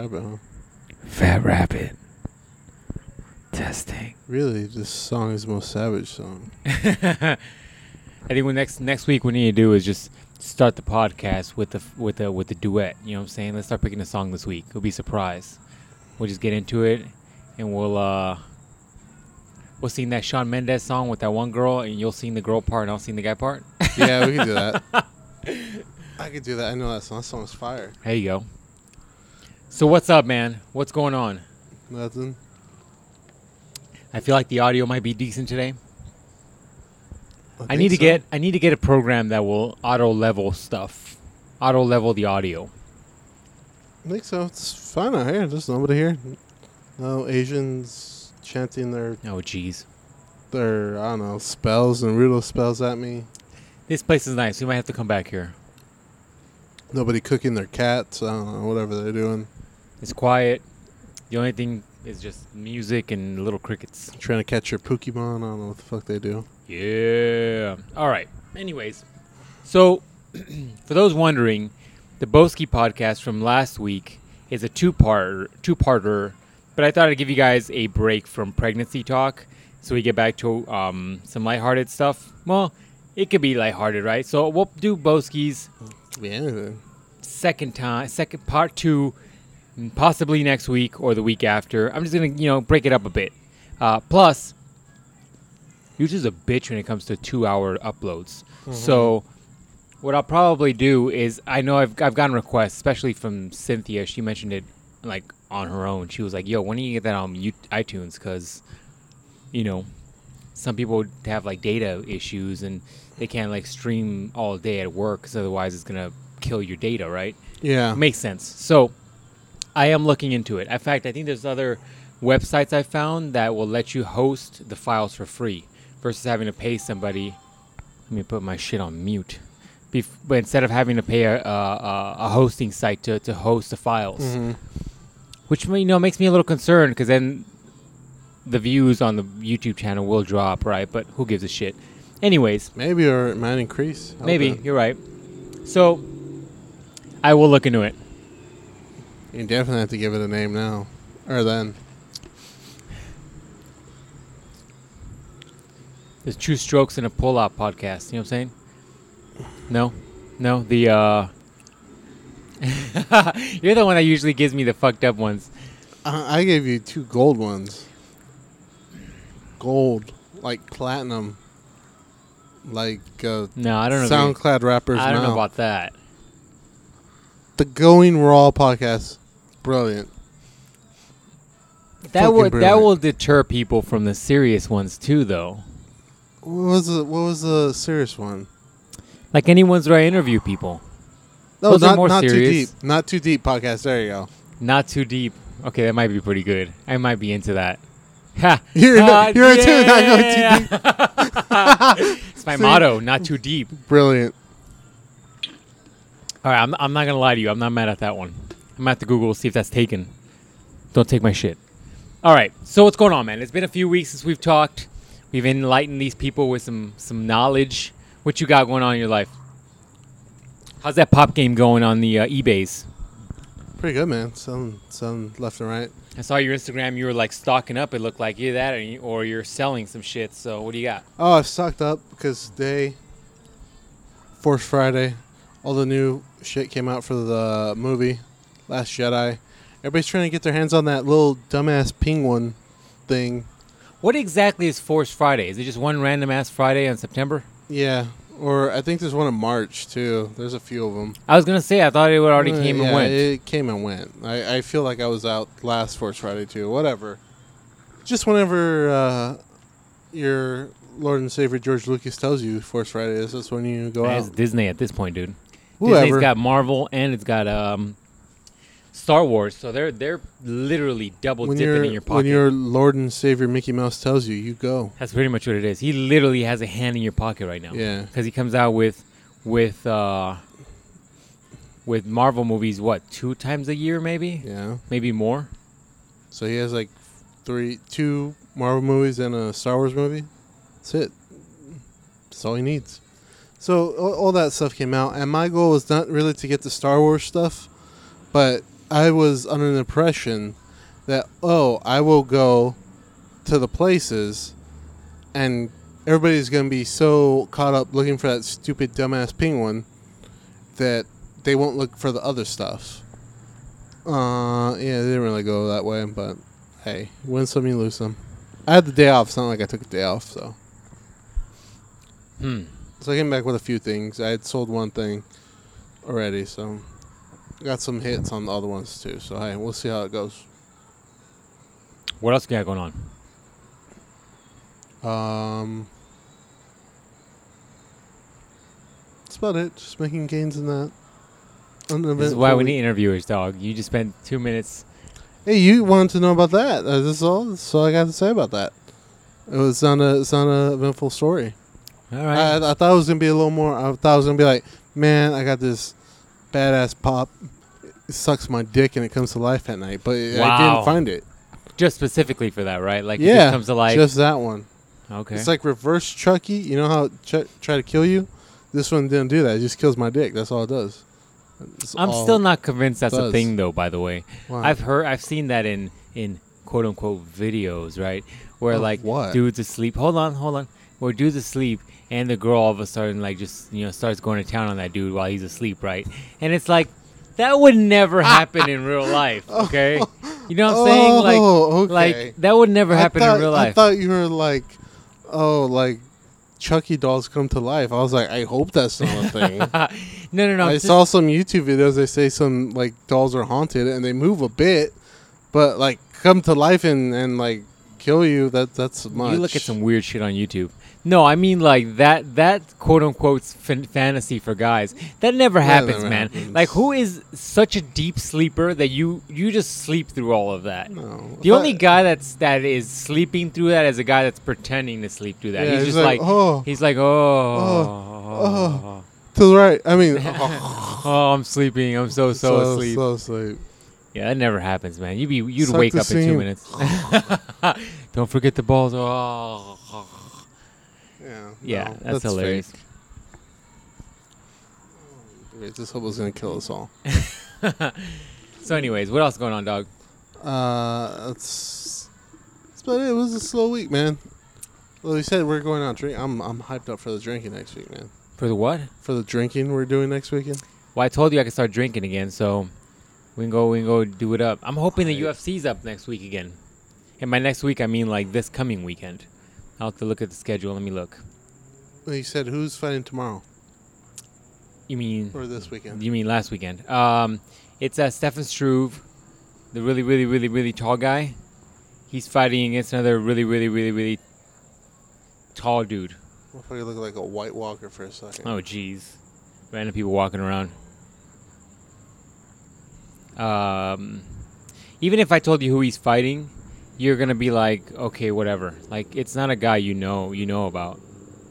Rabbit, huh? Fat Rabbit. Testing. Really, this song is the most savage song. I think next week we need to do is just start the podcast with the duet. You know what I'm saying? Let's start picking a song this week. It'll be a surprise. We'll just get into it, and we'll sing that Shawn Mendes song with that one girl, and you'll sing the girl part, and I'll sing the guy part. Yeah, we can do that. I could do that. I know that song. That song's fire. There you go. So what's up, man? What's going on? Nothing. I feel like the audio might be decent today. I think need so. to get a program that will auto level the audio. I think so. It's fine out here. There's nobody here. No Asians chanting their Oh, jeez. I don't know, spells and riddle spells at me. This place is nice. We might have to come back here. Nobody cooking their cats. I don't know, whatever they're doing. It's quiet. The only thing is just music and little crickets. Trying to catch your Pokemon. I don't know what the fuck they do. Yeah. All right. Anyways, so for those wondering, the Boski podcast from last week is a two-parter, but I thought I'd give you guys a break from pregnancy talk so we get back to some lighthearted stuff. Well, it could be lighthearted, right? So we'll do Boski's Could be anything. second part 2, possibly next week or the week after. I'm just gonna break it up a bit. Plus, YouTube's a bitch when it comes to 2-hour uploads. Mm-hmm. So what I'll probably do is, I know I've gotten requests, especially from Cynthia. She mentioned it like on her own. She was like, "Yo, when do you get that on iTunes?" Because some people have like data issues and they can't like stream all day at work, because otherwise it's gonna kill your data, right? Yeah. Makes sense. So I am looking into it. In fact, I think there's other websites I found that will let you host the files for free versus having to pay somebody. Let me put my shit on mute. But instead of having to pay a hosting site to host the files, Mm-hmm. which makes me a little concerned, because then the views on the YouTube channel will drop, right? But who gives a shit? Anyways, Maybe, or it might increase. maybe you're right. So I will look into it. You definitely have to give it a name now. Or then. There's Two Strokes and a Pull-Out podcast. You know what I'm saying? No? You're the one that usually gives me the fucked up ones. I gave you 2 gold ones. Gold. Like platinum. Like No, I don't know. SoundCloud rappers I don't now. know about that. The Going Raw podcast. Brilliant. That Fucking brilliant. will deter people from the serious ones too, though. What was the serious one? Like anyone's where I interview people. No, Those are more not too serious. deep. Not too deep podcast. There you go. Not too deep. Okay, that might be pretty good. I might be into that. Ha! You're into not going too deep. It's my motto, not too deep. Brilliant. All right, I'm not going to lie to you. I'm not mad at that one. I'm going to have to Google, see if that's taken. Don't take my shit. All right, so what's going on, man? It's been a few weeks since we've talked. We've enlightened these people with some knowledge. What you got going on in your life? How's that pop game going on the eBays? Pretty good, man. Selling left and right. I saw your Instagram. You were like stocking up. It looked like either that or you're selling some shit. So what do you got? Oh, I've stocked up because Force Friday, all the new shit came out for the movie Last Jedi. Everybody's trying to get their hands on that little dumbass penguin thing. What exactly is Force Friday? Is it just one random ass Friday in September? Yeah, or I think there's one in March too. There's a few of them. I was gonna say I thought it already came and went. It came and went. I feel like I was out last Force Friday too. Whatever. Just whenever your Lord and Savior George Lucas tells you Force Friday is, that's when you go It's out. Disney at this point, dude. Whoever. Disney's got Marvel and it's got Star Wars, so they're literally double dipping in your pocket. When your Lord and Savior Mickey Mouse tells you, you go. That's pretty much what it is. He literally has a hand in your pocket right now. Yeah. Because he comes out with Marvel movies, what, 2 times a year maybe? Yeah. Maybe more. So he has like 2 Marvel movies and a Star Wars movie. That's it. That's all he needs. So all that stuff came out, and my goal was not really to get the Star Wars stuff, but I was under the impression that, I will go to the places and everybody's going to be so caught up looking for that stupid dumbass penguin that they won't look for the other stuff. Yeah, it didn't really go that way, but hey, win some, you lose some. I had the day off. It's not like I took a day off, so. So I came back with a few things. I had sold one thing already, so got some hits on the other ones too. So hey, we'll see how it goes. What else you got going on? That's about it. Just making gains in that. This is why we need interviewers, dog. You just spent 2 minutes. Hey, you wanted to know about that. That's all I got to say about that. It's not a eventful story. All right. I thought it was going to be a little more. I thought it was going to be like, man, I got this badass pop. It sucks my dick and it comes to life at night. But I didn't find it. Just specifically for that, right? Like, yeah, it comes to life. Just that one. Okay. It's like reverse Chucky. You know how it try to kill you? This one didn't do that. It just kills my dick. That's all it does. I'm still not convinced that's a thing, though, by the way. Why? I've seen that in quote-unquote videos, right? Where, what? dudes asleep. Hold on. Where dudes asleep, and the girl all of a sudden, just, starts going to town on that dude while he's asleep, right? And it's like, that would never happen in real life, okay? You know what I'm saying? Okay. Like, that would never happen in real life. I thought you were like, Chucky dolls come to life. I was like, I hope that's not a thing. No. I saw some YouTube videos. They say some dolls are haunted and they move a bit, but come to life and kill you. That's much. You look at some weird shit on YouTube. No, I mean that quote unquote fantasy for guys. That never happens, man. Happens. Who is such a deep sleeper that you just sleep through all of that? No. The only guy that is sleeping through that is a guy that's pretending to sleep through that. Yeah, he's just he's like, to the right. I mean, I'm sleeping. I'm so asleep. So asleep. Yeah, that never happens, man. You'd wake up in 2 minutes. Don't forget the balls. Yeah, that's hilarious. This hope was gonna kill us all. So, anyways, what else is going on, dog? That's about it. It was a slow week, man. Well, we said we're going out drinking. I'm hyped up for the drinking next week, man. For the what? For the drinking we're doing next weekend. Well, I told you I could start drinking again, so we can go do it up. I'm hoping the UFC's up next week again. And by next week, I mean this coming weekend. I'll have to look at the schedule. Let me look. Well, you said who's fighting tomorrow? You mean... Or this weekend? You mean last weekend. It's Stefan Struve, the really, really, really, really tall guy. He's fighting against another really, really, really, really tall dude. I thought you looked like a White Walker for a second. Oh, jeez. Random people walking around. Even if I told you who he's fighting, you're going to be like, okay, whatever. It's not a guy you know about.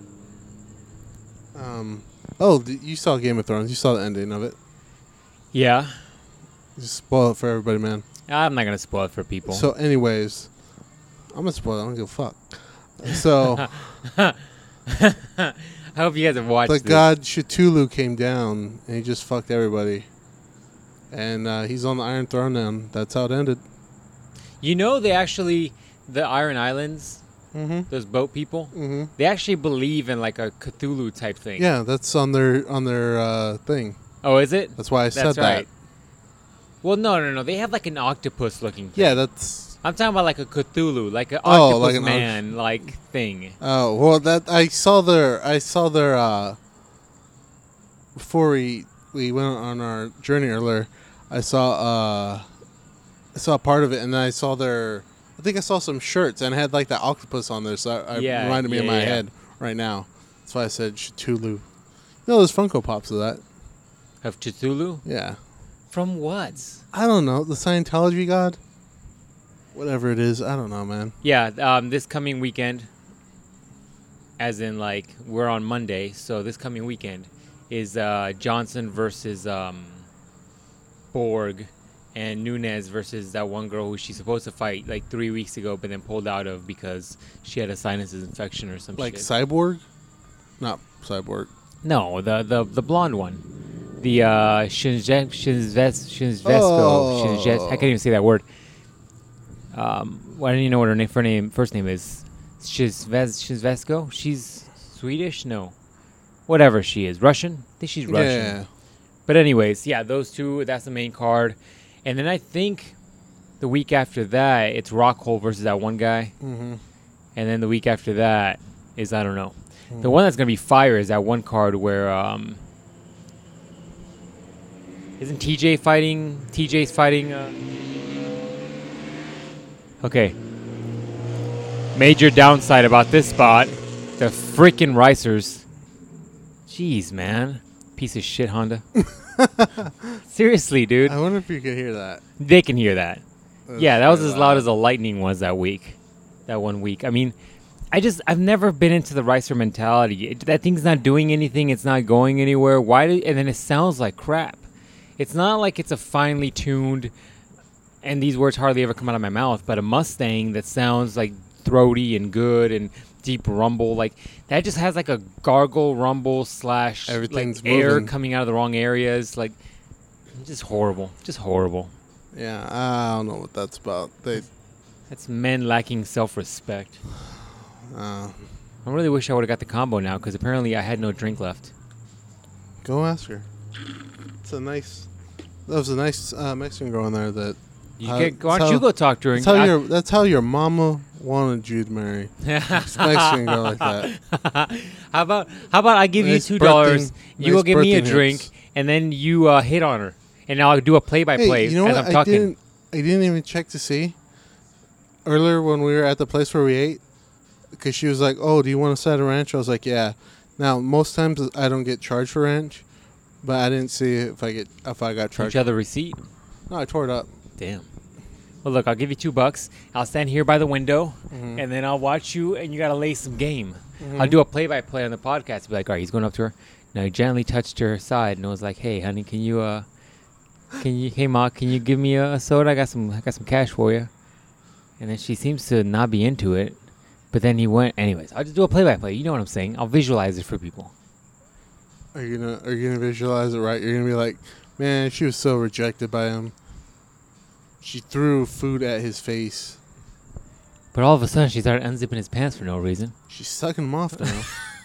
You saw Game of Thrones. You saw the ending of it. Yeah. Just spoil it for everybody, man. I'm not going to spoil it for people. So, anyways, I'm going to spoil it. I don't give a fuck. So... I hope you guys have watched the god Cthulhu came down, and he just fucked everybody. And he's on the Iron Throne now. That's how it ended. You know, the Iron Islands, those boat people, they actually believe in a Cthulhu type thing. Yeah, that's on their thing. Oh, is it? That's why I said right. that. Well, no. They have an octopus looking thing. Yeah, that's... I'm talking about a Cthulhu, an octopus man thing. Oh, well, that I saw their before we went on our journey earlier. I saw part of it, and then I think I saw some shirts and it had that octopus on there, so it reminded me in my head right now. That's why I said Cthulhu. You know, there's Funko Pops of that. Of Cthulhu? Yeah. From what? I don't know. The Scientology god? Whatever it is. I don't know, man. Yeah, this coming weekend, as in we're on Monday, so this coming weekend is Johnson versus Borg, and Nunes versus that one girl who she's supposed to fight 3 weeks ago, but then pulled out of because she had a sinus infection or some shit. Cyborg? Not Cyborg. No, the blonde one. the Shinzvesko. I can't even say that word. Well, I don't even know what her first name is. Shinzvesko? She's Swedish? No. Whatever she is. Russian? I think she's Russian. Yeah. But anyways, yeah, those two, that's the main card. And then I think the week after that, it's Rockhold versus that one guy. Mm-hmm. And then the week after that is, I don't know. The one that's going to be fire is that one card where, isn't TJ's fighting, okay. Major downside about this spot, the freaking Ricers. Jeez, man. Piece of shit, Honda. Seriously, dude. I wonder if you can hear that. They can hear that. Yeah, that was as loud loud as the lightning was that week. That 1 week. I mean, I've never been into the Ricer mentality. That thing's not doing anything. It's not going anywhere. And then it sounds like crap. It's not like it's a finely tuned, and these words hardly ever come out of my mouth, but a Mustang that sounds like throaty and good and deep rumble. Like, that just has like a gargle rumble / Everything's like air moving. coming out of the wrong areas. Like, just horrible. Just horrible. Yeah, I don't know what that's about. That's men lacking self-respect. Uh, I really wish I would have got the combo now, because apparently I had no drink left. Go ask her. That was a nice Mexican girl in there that. Why don't you go talk to her? That's how your mama wanted you to marry. Mexican girl like that. How about I give Nice you $2, you go nice give me a birthing drink, hips. and then you hit on her, and I'll do a play-by-play Hey, you know as what? I'm talking. I didn't even check to see. Earlier when we were at the place where we ate, because she was like, "Oh, do you want a side of ranch?" I was like, "Yeah." Now most times I don't get charged for ranch, but I didn't see if I got Don't charged. you have the receipt? No, I tore it up. Damn. Well, look, I'll give you $2. I'll stand here by the window, Mhm. and then I'll watch you, and you gotta lay some game. Mhm. I'll do a play-by-play on the podcast. Be like, all right, he's going up to her. Now he gently touched her side, and was like, "Hey, honey, hey, ma, can you give me a soda? I got some cash for you." And then she seems to not be into it. But then he went, anyways. I'll just do a play-by-play. You know what I'm saying? I'll visualize it for people. Are you gonna visualize it right? You're gonna be like, "Man, she was so rejected by him. She threw food at his face. But all of a sudden, she started unzipping his pants for no reason. She's sucking him off now."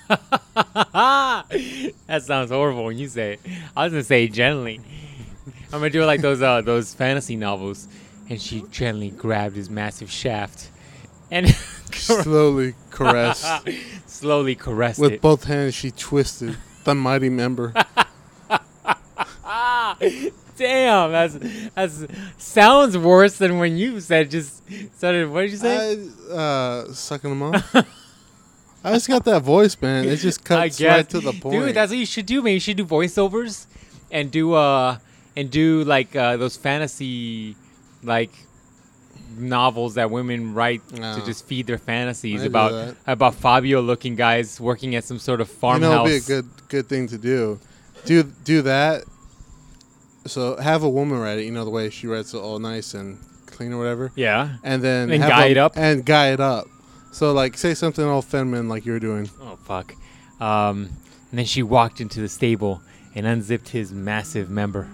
That sounds horrible when you say it. I was gonna say it gently. I'm gonna do it like those fantasy novels. And she gently grabbed his massive shaft, and Slowly caressed. slowly caressed With it. both hands, she twisted the mighty member. Damn, that's sounds worse than when you said what did you say? Sucking him off. I just got that voice, man. It just cuts right to the point. Dude, that's what you should do, man. You should do voiceovers and do like those fantasy like novels that women write to just feed their fantasies I do about Fabio-looking guys working at some sort of farmhouse. It'd be a good thing to do. Do that. So have a woman write it. You know the way she writes it all nice and clean or whatever. Yeah. And then And have guy it up. And guy it up. So like say something all feminine like you were doing. Oh fuck. And then she walked into the stable and unzipped his massive member.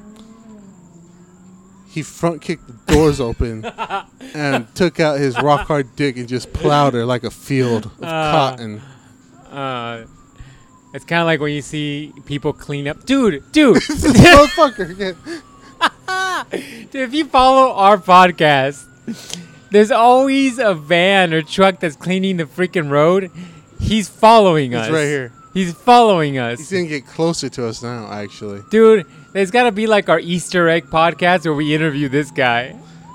He front kicked the doors open and took out his rock hard dick and just plowed her like a field of cotton. It's kind of like when you see people clean up. Dude. This motherfucker again. Dude, if you follow our podcast, there's always a van or truck that's cleaning the freaking road. He's following us. He's right here. He's following us. He's gonna get closer to us now, actually. Dude, there's got to be like our Easter egg podcast where we interview this guy.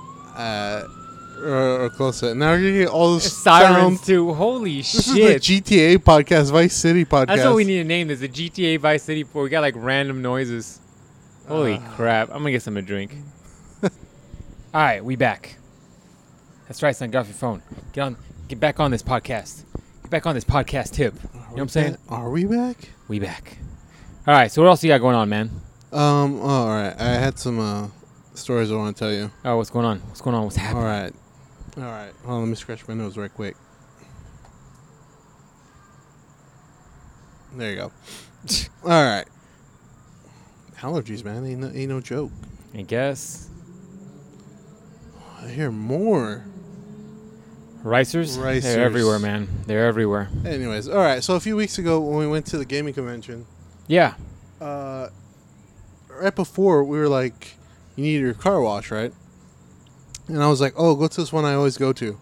Or closer. Now you're gonna get all this Sirens sound. too. Holy This shit. is the GTA podcast, Vice City podcast. That's what we need to name this. The GTA Vice City. We got like random noises. Holy crap. I'm going to get some to drink. All right, we back. That's right, son. Get off your phone. Get back on this podcast. Get back on this podcast tip. You know what I'm saying? Are we back? We back. All right, so what else you got going on, man? All right. I had some stories I want to tell you. Oh, what's going on? What's going on? What's happening? All right. Hold on, let me scratch my nose right quick. There you go. All right. Allergies, man, ain't no joke. I guess. I hear more. Ricers? Ricers. They're everywhere, man. They're everywhere. Anyways, all right. So a few weeks ago when we went to the gaming convention, Yeah. right before we were like, you need your car wash, right? And I was like, oh, go to this one I always go to.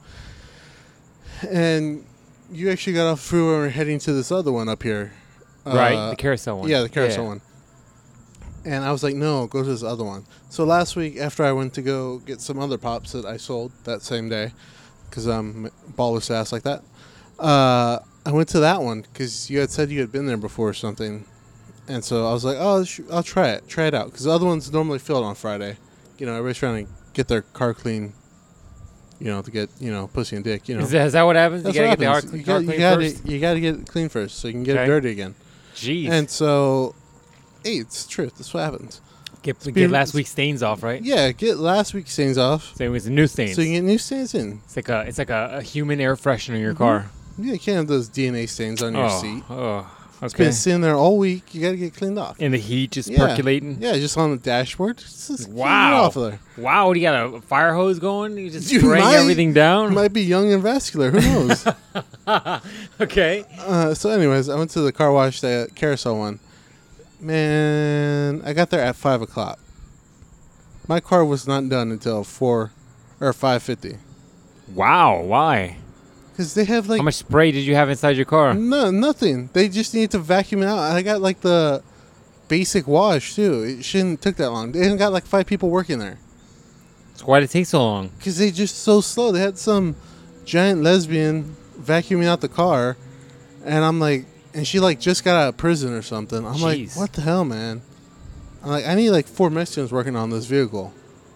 And you actually got off the freeway and were heading to this other one up here. Right, the carousel one. Yeah, the carousel one. And I was like, no, go to this other one. So last week, after I went to go get some other pops that I sold that same day, because I'm baller sass like that, I went to that one because you had said you had been there before or something. And so I was like, oh, I'll try it out. Because the other one's normally filled on Friday. You know, everybody's trying to get their car clean, you know, to get, you know, pussy and dick, you know. Is that what happens? That's You gotta what get the car happens. clean first? You gotta get it clean first so you can get Okay. it dirty again. Jeez. And so, hey, it's the truth. That's what happens. Get last week's stains off, right? Yeah, get last week's stains off So it was a new stains. so you can get new stains in. It's like a human air freshener in your car. Yeah, you can't have those DNA stains on your seat. Oh, It's okay. been sitting there all week. You gotta get cleaned off. And the heat just Yeah. percolating. Yeah, just on the dashboard. Just clean it Wow. off of there. Wow, what do you got, a fire hose going? You just You spraying might- everything You down? might be young and vascular. Who knows? Okay. So, anyways, I went to the car wash, the carousel one. Man, I got there at 5 o'clock. My car was not done until 4 or 5:50. Wow, why? Because they have like How much spray did you have inside your car? nothing. They just need to vacuum it out. I got like the basic wash too. It shouldn't took that long. They even got like 5 people working there So why did it take so long? because they just so slow. They had some giant lesbian vacuuming out the car, and I'm like, and she like just got out of prison or something. I'm like, Jeez. what the hell, man? I'm like, I need like 4 Mexicans working on this vehicle,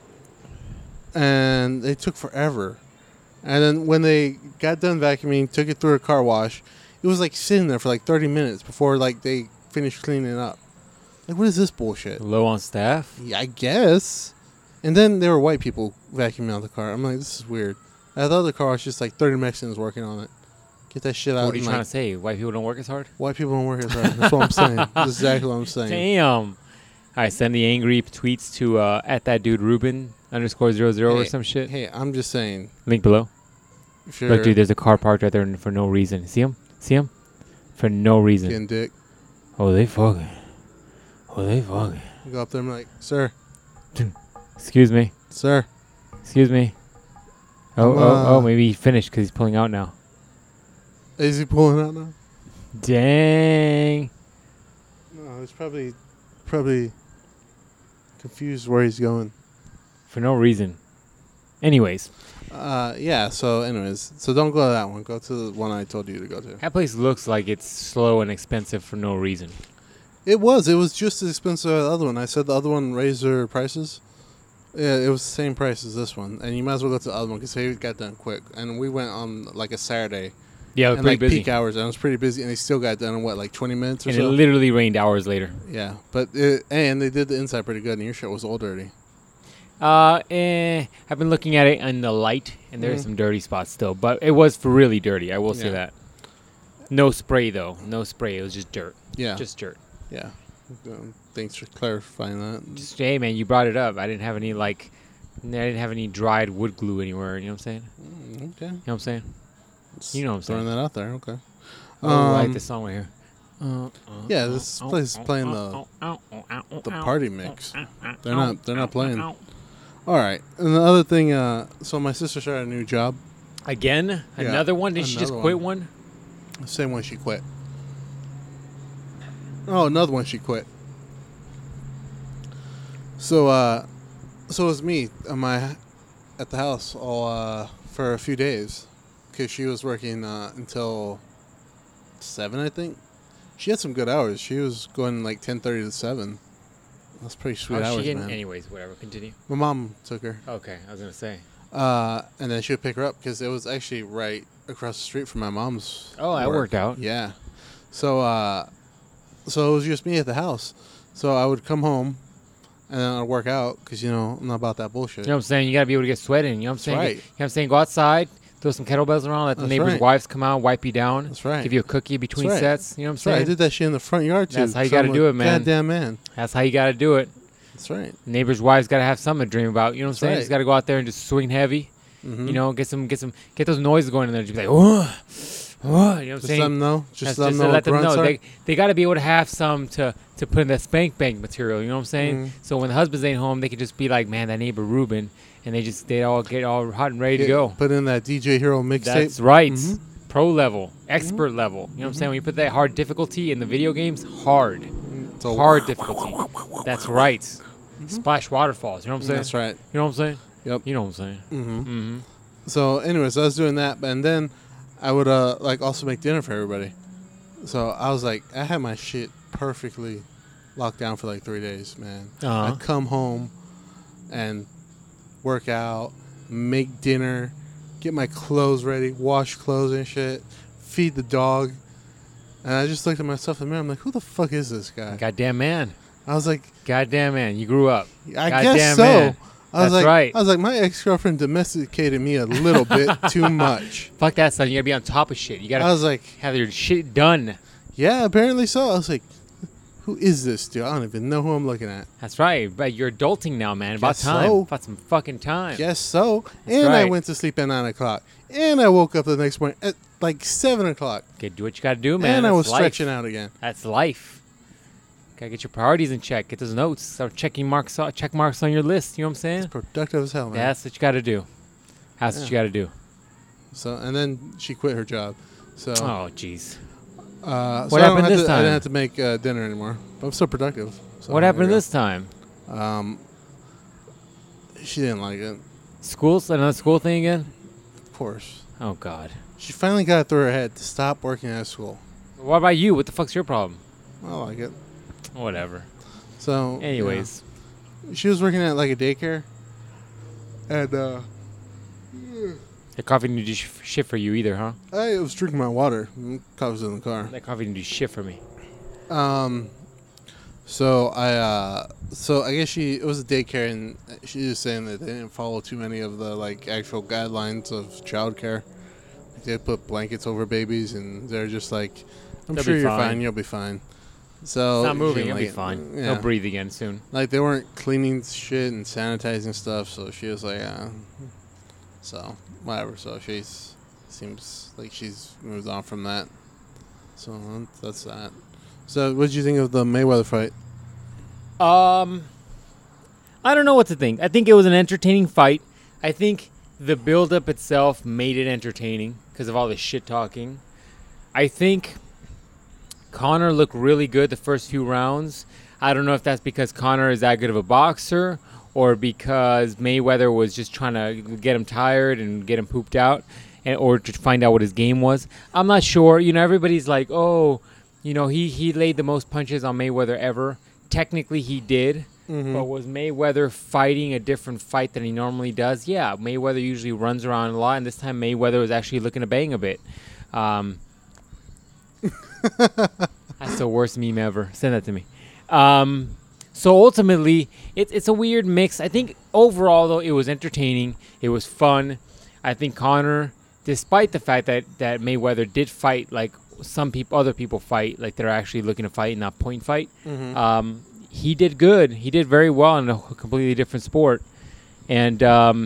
and they took forever. And then when they got done vacuuming, took it through a car wash, it was like sitting there for like 30 minutes before like they finished cleaning it up. Like, what is this bullshit? Low on staff? Yeah, I guess. And then there were white people vacuuming out the car. I'm like, this is weird. At the other car was just like 30 Mexicans working on it. Get that shit out. What are you and, trying like, to say? White people don't work as hard? White people don't work as hard. That's what I'm saying. That's exactly what I'm saying. Damn. I send the angry tweets to at that dude Ruben _00 or Hey, some shit. Hey, I'm just saying. Link below. If you're Look, dude, there's a car parked right there for no reason. See him? See him? For no reason. getting dick, Oh, they fucking. Oh, they fucking. you go up there and be like, sir, Excuse me. sir. Excuse me. Oh, maybe he finished because he's pulling out now. Is he pulling out now? Dang. No, he's probably confused where he's going. For no reason. Anyways, Yeah, so anyways, so don't go to that one. Go to the one I told you to go to. that place looks like it's slow and expensive for no reason. It was just as expensive as the other one. I said the other one raised their prices. Yeah, it was the same price as this one. And you might as well go to the other one because they got done quick. And we went on like a Saturday. Yeah, it was and pretty like busy. peak hours. And it was pretty busy. And they still got done in what, like 20 minutes or And so? it literally rained hours later. Yeah. But and they did the inside pretty good. And your shit was all dirty. I've been looking at it in the light, and there's some dirty spots still. But it was for really dirty, I will say Yeah. that. No spray, though. No spray. It was just dirt. Yeah. Just dirt. Yeah. Thanks for clarifying that. Just, hey, man, you brought it up. I didn't have any dried wood glue anywhere. You know what I'm saying? Okay. You know what I'm saying? You know what I'm saying. Throwing that out there. Okay. Oh, I like this song right here. Yeah, this place is playing the party mix. They're not playing. All right. And the other thing, so my sister started a new job. Again? Yeah, Another one? Did she just another quit one. one? Same one she quit. Oh, another one she quit. So it was me at the house all for a few days because she was working until 7, I think. She had some good hours. She was going like 10:30 to 7. That's pretty sweet How's she hours, getting? man. Anyways, whatever. Continue. My mom took her. Okay, I was going to say. And then she would pick her up because it was actually right across the street from my mom's. Oh, that work. worked out. Yeah. So it was just me at the house. So I would come home and then I'd work out because, I'm not about that bullshit. You know what I'm saying? You got to be able to get sweat in. You know what I'm saying? right. You know what I'm saying? Go outside, throw some kettlebells around, let the That's neighbors' right. wives come out, wipe you down. That's right. Give you a cookie between That's right. sets. You know what I'm That's right. saying? I did that shit in the front yard too. That's how you 'cause gotta I'm do a it, man. Goddamn man. That's how you got to do it. That's right. Neighbors' wives got to have something to dream about. You know what I'm That's saying? right. Just got to go out there and just swing heavy. Mm-hmm. You know, get those noises going in there. Just be like, oh, you know what I'm Just saying? let them know. Just let them to know. let them grunts know. are. They got to be able to have some to put in that spank bank material. You know what I'm saying? Mhm. So when the husbands ain't home, they can just be like, man, that neighbor Ruben, and they all get all hot and ready to go. Put in that DJ Hero mixtape. That's right. Mhm. Pro level, expert level. You know what I'm saying? When you put that hard difficulty in the video games, hard So difficulty. That's right. Splash waterfalls. You know what I'm saying? That's right. You know what I'm saying? Yep. You know what I'm saying? Mm-hmm. Mm-hmm. So, anyways, I was doing that, and then I would like also make dinner for everybody. So I was like, I had my shit perfectly locked down for like 3 days, man. Uh-huh. I'd come home and work out, make dinner, get my clothes ready, wash clothes and shit, feed the dog. And I just looked at myself in the mirror. I'm like, who the fuck is this guy? Goddamn man. I was like, Goddamn man. You grew up. I Goddamn guess so. man. I was That's like, right. I was like, my ex-girlfriend domesticated me a little bit too much. Fuck that, son. You gotta be on top of shit. You I gotta was like, have your shit done. yeah, apparently so. I was like, who is this dude? I don't even know who I'm looking at. That's right. But you're adulting now, man. About Guess time. so. About some fucking time. Guess so. That's And I right. went to sleep at 9 o'clock. And I woke up the next morning at like 7 o'clock. Okay, do what you gotta do, man. And I That's was life. stretching out again. That's life. Gotta get your priorities in check. Get those notes. Start check marks on your list. You know what I'm saying? Productive as hell, man. That's what you gotta do. That's what you gotta do. So, and then she quit her job. So, Oh, jeez. so What I don't happened have this to- I time? didn't have to make dinner anymore. But I'm still productive. So What there happened you go. this time? She didn't like it. Another school thing again? Of course. Oh, God. She finally got it through her head to stop working at school. What about you? What the fuck's your problem? I like it. Whatever. So, Anyways. yeah. She was working at like a daycare. And The coffee didn't do shit for you either, huh? I was drinking my water. Coffee was in the car. That coffee didn't do shit for me. So I guess it was a daycare, and she was saying that they didn't follow too many of the like actual guidelines of childcare. They put blankets over babies, and they're just like, I'm They'll sure be you're fine. fine. You'll be fine. So It's not she moving. didn't You'll like be it. fine. Yeah. He'll breathe again soon. Like they weren't cleaning shit and sanitizing stuff, so she was like, so whatever. So seems like she's moved on from that. So that's that. So what did you think of the Mayweather fight? I don't know what to think. I think it was an entertaining fight. I think the build-up itself made it entertaining because of all the shit talking. I think Conor looked really good the first few rounds. I don't know if that's because Conor is that good of a boxer or because Mayweather was just trying to get him tired and get him pooped out, or to find out what his game was. I'm not sure. You know, everybody's like, oh, you know, he laid the most punches on Mayweather ever. Technically, he did. But was Mayweather fighting a different fight than he normally does? Yeah, Mayweather usually runs around a lot, and this time Mayweather was actually looking to bang a bit. That's the worst meme ever. Send that to me. So ultimately, it's a weird mix. I think overall, though, it was entertaining. It was fun. I think Conor, despite the fact that Mayweather did fight like other people fight, like they're actually looking to fight, not point fight. He did good. He did very well in a completely different sport. And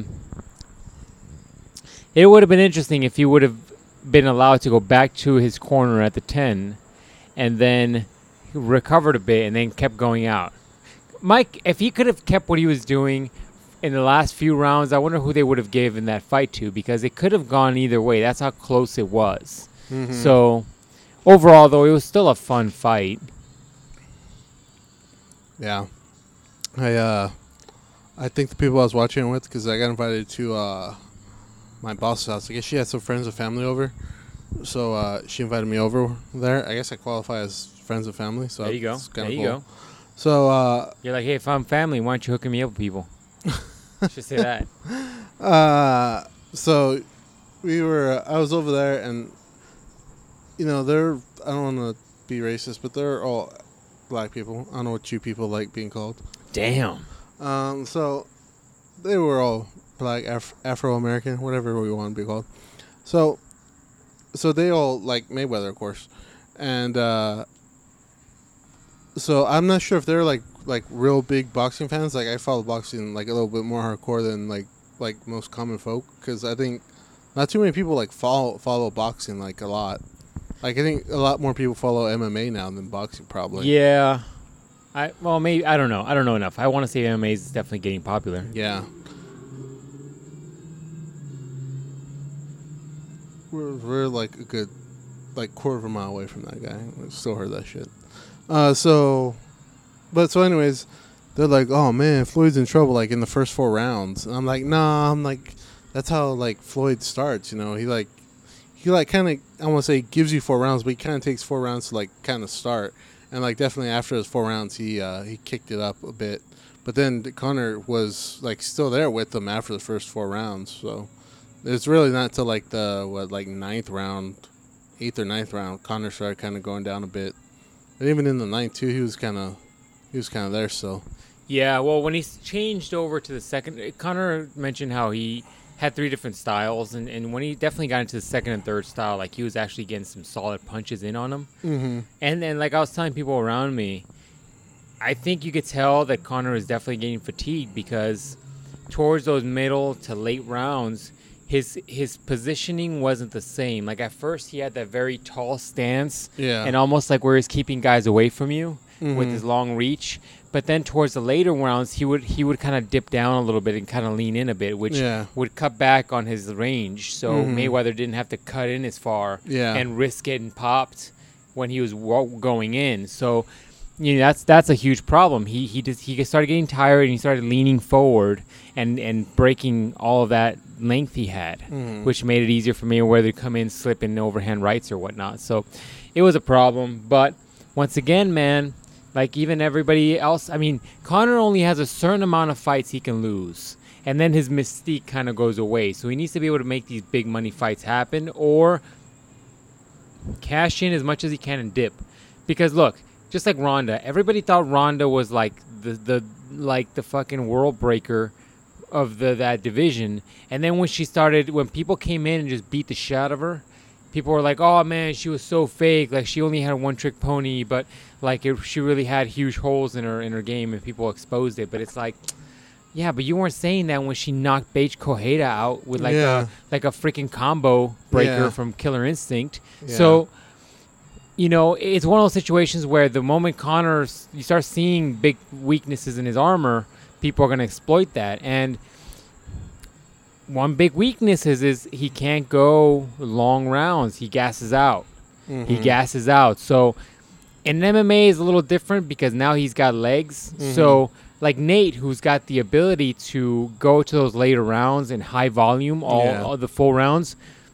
it would have been interesting if he would have been allowed to go back to his corner at the 10 and then recovered a bit and then kept going out. Mike, if he could have kept what he was doing in the last few rounds, I wonder who they would have given that fight to, because it could have gone either way. That's how close it was. So overall, though, it was still a fun fight. Yeah, I think the people I was watching it with, because I got invited to my boss's house. I guess she had some friends and family over, so she invited me over there. I guess I qualify as friends and family. So There you go. it's kinda There you cool. go. So You're like, hey, if I'm family, why aren't you hooking me up with people? Should say that. so I was over there, and you know, I don't want to be racist, but they're all black people. I don't know what you people like being called. Damn. So they were all black Afro American, whatever we want to be called. So they all like Mayweather, of course, and so I'm not sure if they're like real big boxing fans. Like I follow boxing like a little bit more hardcore than like most common folk, because I think not too many people like follow boxing like a lot. Like I think a lot more people follow MMA now than boxing probably. Yeah. Maybe I don't know. I don't know enough. I want to say MMA is definitely getting popular. Yeah. We're like a good like quarter of a mile away from that guy. I still heard that shit. So anyways, they're like, oh man, Floyd's in trouble like in the first 4 rounds. And I'm like, nah, that's how like Floyd starts, you know. He kind of, I want to say gives you 4 rounds, but he kind of takes 4 rounds to like kind of start. And like definitely after his 4 rounds, he kicked it up a bit. But then Conor was like still there with him after the first 4 rounds. So it's really not till like the 8th or 9th round, Conor started kind of going down a bit. And even in the 9th too, he was kind of there still. Yeah, well, when he changed over to the second, Conor mentioned how he had 3 different styles, and when he definitely got into the second and third style, like he was actually getting some solid punches in on him. Mm-hmm. And then, like I was telling people around me, I think you could tell that Conor is definitely getting fatigued, because towards those middle to late rounds, his positioning wasn't the same. Like at first, he had that very tall stance, and almost like where he's keeping guys away from you with his long reach. But then towards the later rounds, he would kind of dip down a little bit and kind of lean in a bit, which would cut back on his range. So Mayweather didn't have to cut in as far and risk getting popped when he was going in. So, you know, that's a huge problem. He started getting tired, and he started leaning forward and breaking all of that length he had, which made it easier for Mayweather to come in, slip in overhand rights or whatnot. So it was a problem. But once again, man, like even everybody else, I mean, Conor only has a certain amount of fights he can lose, and then his mystique kind of goes away. So he needs to be able to make these big money fights happen, or cash in as much as he can and dip. Because look, just like Ronda, everybody thought Ronda was like the fucking world breaker of that division, and then when people came in and just beat the shit out of her, people were like, oh man, she was so fake, like she only had a one-trick pony, but like she really had huge holes in her game, and people exposed it. But it's like, yeah, but you weren't saying that when she knocked Paige Cojeda out with like a freaking combo breaker from Killer Instinct. So, you know, it's one of those situations where the moment you start seeing big weaknesses in his armor, people are going to exploit that. And one big weakness is he can't go long rounds. He gasses out. So in MMA is a little different, because now he's got legs. So like Nate, who's got the ability to go to those later rounds in high volume, all the full rounds,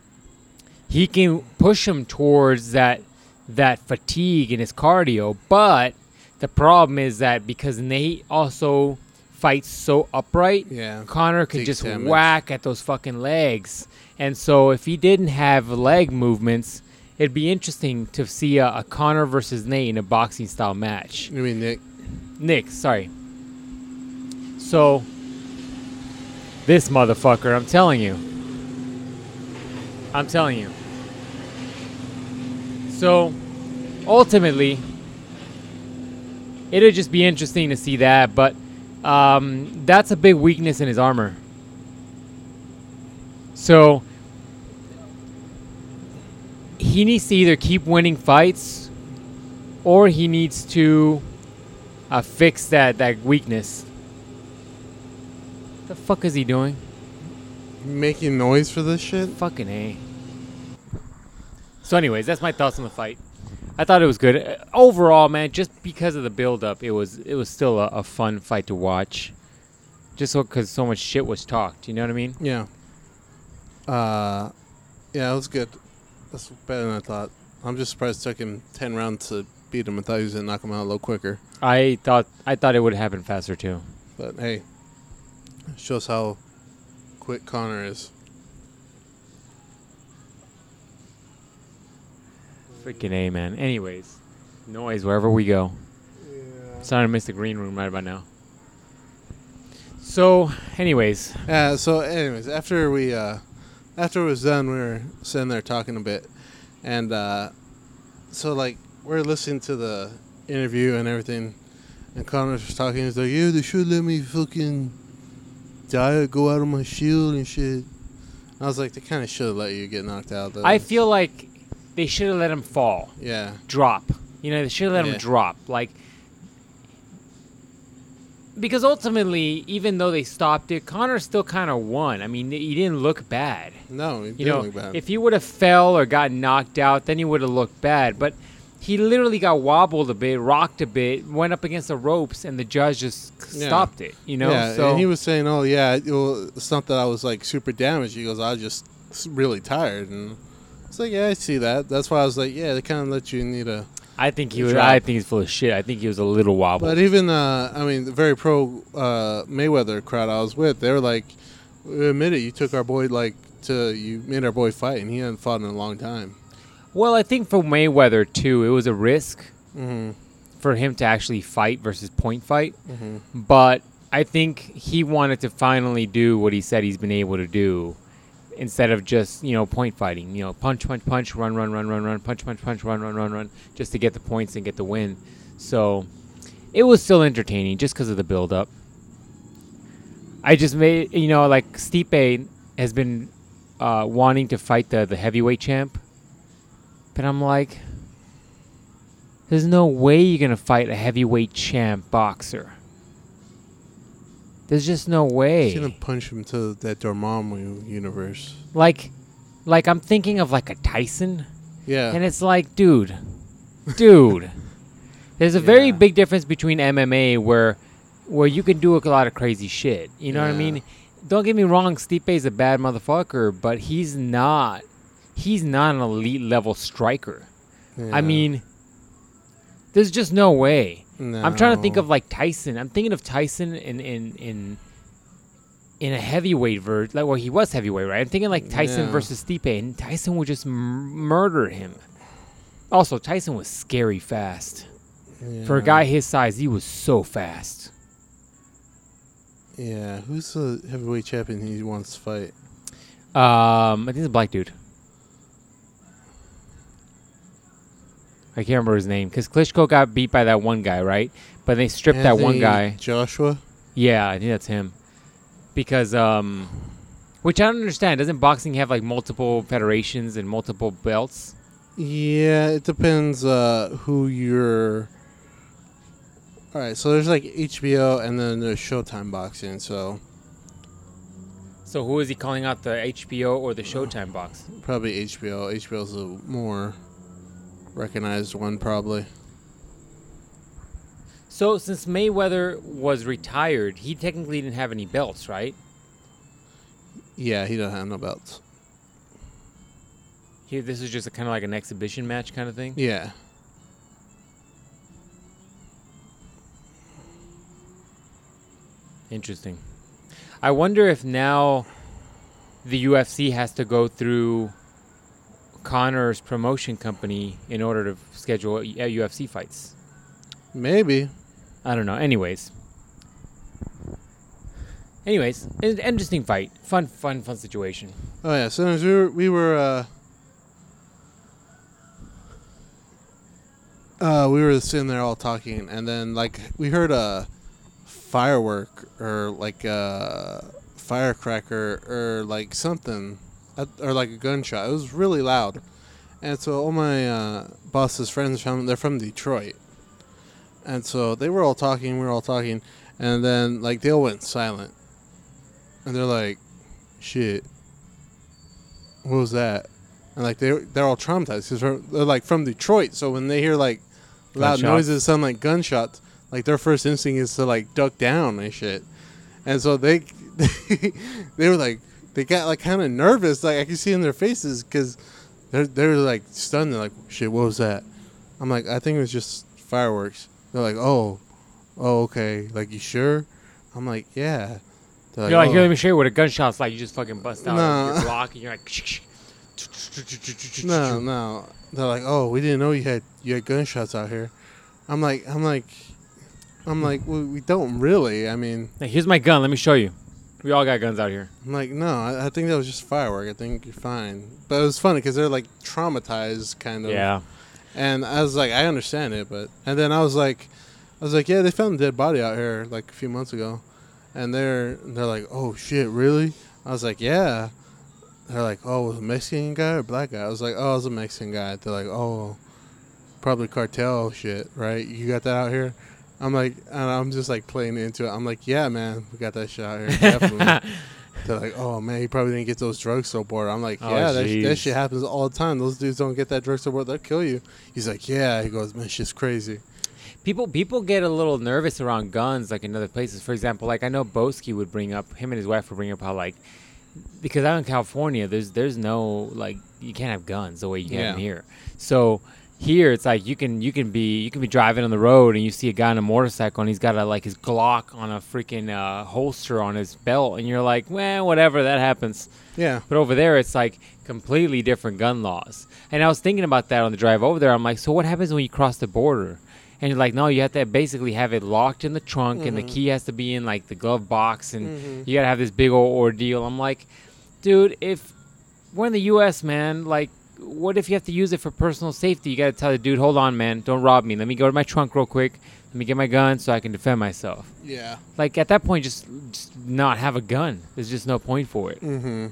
he can push him towards that fatigue in his cardio. But the problem is that because Nate also fights so upright, Conor could just whack at those fucking legs. And so if he didn't have leg movements, it'd be interesting to see a Conor versus Nate in a boxing style match. You mean Nick? Nick, sorry. So this motherfucker, I'm telling you. So ultimately, it'll just be interesting to see that, but that's a big weakness in his armor. So he needs to either keep winning fights, or he needs to fix that weakness. What the fuck is he doing? Making noise for this shit? Fucking A. So anyways, that's my thoughts on the fight. I thought it was good. Overall, man, just because of the build-up, it was still a fun fight to watch. Just because so much shit was talked. You know what I mean? Yeah. Yeah, it was good. That's better than I thought. I'm just surprised it took him 10 rounds to beat him. I thought he was going to knock him out a little quicker. I thought it would happen faster, too. But, hey, shows how quick Conor is. Freaking A, man. Anyways, noise wherever we go. Yeah. Starting to miss the green room right about now. So, anyways, after it was done, we were sitting there talking a bit, and so like we're listening to the interview and everything, and Connor was talking. He's like, "Yeah, they should let me fucking die, go out of my shield and shit." I was like, they kind of should have let you get knocked out, though. I feel like they should have let him fall. Yeah. Drop. You know, they should have let him drop. Like, because ultimately, even though they stopped it, Connor still kind of won. I mean, he didn't look bad. No, he didn't look bad. If he would have fell or got knocked out, then he would have looked bad. But he literally got wobbled a bit, rocked a bit, went up against the ropes, and the judge just stopped it. You know, yeah. So and he was saying, "Oh yeah, it's not that I was like super damaged." He goes, "I was just really tired," and it's like, "Yeah, I see that." That's why I was like, "Yeah, they kind of let you need a." I think he was. I think he's full of shit. I think he was a little wobbled. But even, the very pro Mayweather crowd I was with, they were like, "We admit it, you took our boy you made our boy fight, and he hadn't fought in a long time." Well, I think for Mayweather, too, it was a risk Mm-hmm. for him to actually fight versus point fight. Mm-hmm. But I think he wanted to finally do what he said he's been able to do instead of just, point fighting. Punch, punch, punch, run, run, run, run, run, punch, punch, punch, run, run, run, run, just to get the points and get the win. So it was still entertaining just because of the build-up. I just made, like Stipe has been wanting to fight the heavyweight champ. But I'm like, there's no way you're going to fight a heavyweight champ boxer. There's just no way. He's going to punch him to that Dormammu universe. Like I'm thinking of like a Tyson. Yeah. And it's like, dude. There's a very big difference between MMA where you can do a lot of crazy shit. You know what I mean? Don't get me wrong, Stipe's a bad motherfucker, but he's not an elite level striker. Yeah. I mean, there's just no way. No. I'm trying to think of like Tyson. I'm thinking of Tyson in a heavyweight version. He was heavyweight, right? I'm thinking like Tyson versus Stipe, and Tyson would just murder him. Also, Tyson was scary fast. Yeah. For a guy his size, he was so fast. Yeah, who's the heavyweight champion he wants to fight? I think it's a black dude. I can't remember his name because Klitschko got beat by that one guy, right? But they stripped that one guy. Joshua? Yeah, I think that's him. Because, which I don't understand. Doesn't boxing have like multiple federations and multiple belts? Yeah, it depends who you're. All right, so there's like HBO and then there's Showtime boxing. So who is he calling out, the HBO or the Showtime box? Probably HBO. HBO's a more recognized one, probably. So since Mayweather was retired, he technically didn't have any belts, right? Yeah, he doesn't have no belts. This is just kind of like an exhibition match kind of thing? Yeah. Interesting. I wonder if now the UFC has to go through Connor's promotion company in order to schedule UFC fights. Maybe. I don't know. Anyways, interesting fight. Fun situation. Oh yeah. So as we were sitting there all talking, and then like we heard a firework or like a firecracker or like something, or like a gunshot. It was really loud, and so all my boss's friends they're from Detroit, and so they were all talking. We were all talking, and then like they all went silent, and they're like, "Shit, what was that?" And like they're all traumatized because they're like from Detroit, so when they hear like loud noises sound like gunshots, like their first instinct is to like duck down and shit. And so they were like, they got like kind of nervous, like I could see in their faces because they're like stunned. They're like, shit, what was that? I'm like, I think it was just fireworks. They're like, oh, okay, like you sure? I'm like, yeah. You're like, here, let me show you what a gunshot's like. You just fucking bust out of your block and you're like, no. They're like, oh, we didn't know you had gunshots out here. I'm like, I'm like, well, we don't really. I mean, Like, here's my gun. Let me show you. We all got guns out here. I'm like, no, I think that was just firework. I think you're fine. But it was funny because they're like traumatized, kind of. Yeah. And I was like, I understand it, and then I was like, yeah, they found a dead body out here like a few months ago, and they're like, oh shit, really? I was like, yeah. They're like, oh, was it a Mexican guy or black guy? I was like, oh, it was a Mexican guy. They're like, oh, probably cartel shit, right? You got that out here? I'm like, and I'm just like playing into it. I'm like, yeah, man, we got that shit out here, definitely. They're like, oh man, he probably didn't get those drugs so bored. I'm like, yeah, that shit happens all the time. Those dudes don't get that drug so bored, they'll kill you. He's like, yeah. He goes, man, shit's crazy. People get a little nervous around guns, like in other places. For example, like I know Boski would bring up, him and his wife would bring up how like, because out in California, there's no like you can't have guns the way you can them here. So here it's like you can be driving on the road and you see a guy on a motorcycle and he's got his Glock on a freaking holster on his belt and you're like, well, whatever, that happens. Yeah. But over there it's like completely different gun laws. And I was thinking about that on the drive over there. I'm like, so what happens when you cross the border? And you're like, no, you have to basically have it locked in the trunk and the key has to be in like the glove box and you gotta have this big old ordeal. I'm like, dude, if we're in the U.S., man, like, what if you have to use it for personal safety? You got to tell the dude, hold on, man, don't rob me. Let me go to my trunk real quick. Let me get my gun so I can defend myself. Yeah. Like, at that point, just not have a gun. There's just no point for it. Mm-hmm.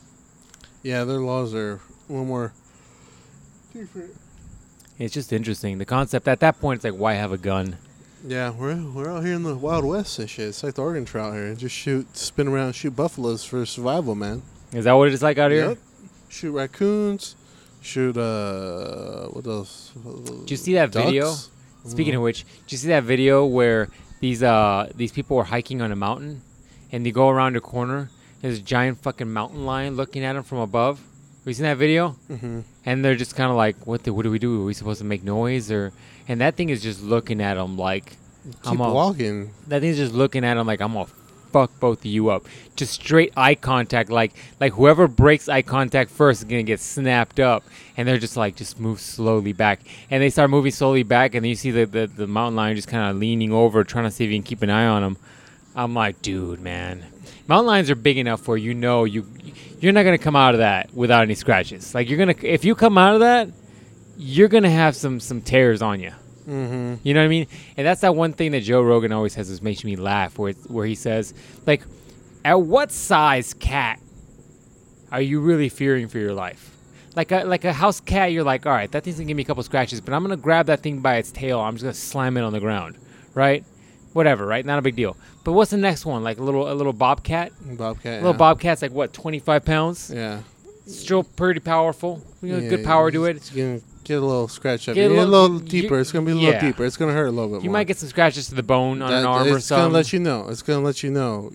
Yeah, their laws are a little more different. It's just interesting. The concept, at that point, it's like, why have a gun? Yeah, we're out here in the Wild West and shit. It's like the Oregon Trail here. Just spin around and shoot buffaloes for survival, man. Is that what it's like out here? Yep. Shoot raccoons. Shoot, what else? Did you see that ducks? video? Speaking of which, did you see that video where these people were hiking on a mountain and they go around a corner? There's a giant fucking mountain lion looking at them from above. Have you seen that video? Mm-hmm. And they're just kind of like, what do we do? Are we supposed to make noise? And that thing is just looking at them like, keep walking. That thing's just looking at them like, I'm going to fuck both of you up. Just straight eye contact. Like whoever breaks eye contact first is going to get snapped up. And they're just like, just move slowly back. And they start moving slowly back. And then you see the mountain lion just kind of leaning over, trying to see if you can keep an eye on them. I'm like, dude, man. Mountain lions are big enough where you're not going to come out of that without any scratches. Like, if you come out of that, you're going to have some tears on you. Mm-hmm. You know what I mean? And that's that one thing that Joe Rogan always says, which makes me laugh, where he says, like, at what size cat are you really fearing for your life? Like a house cat, you're like, all right, that thing's going to give me a couple scratches, but I'm going to grab that thing by its tail. I'm just going to slam it on the ground, right? Whatever, right? Not a big deal. But what's the next one? Like a little bobcat? Bobcat, little bobcat's like, what, 25 pounds? Yeah. Still pretty powerful. Good power to it. It's going to get a little scratch up. Get a little deeper. It's going to be a little deeper. It's going to hurt a little bit more. You might get some scratches to the bone on an arm or something. It's going to let you know. It's going to let you know.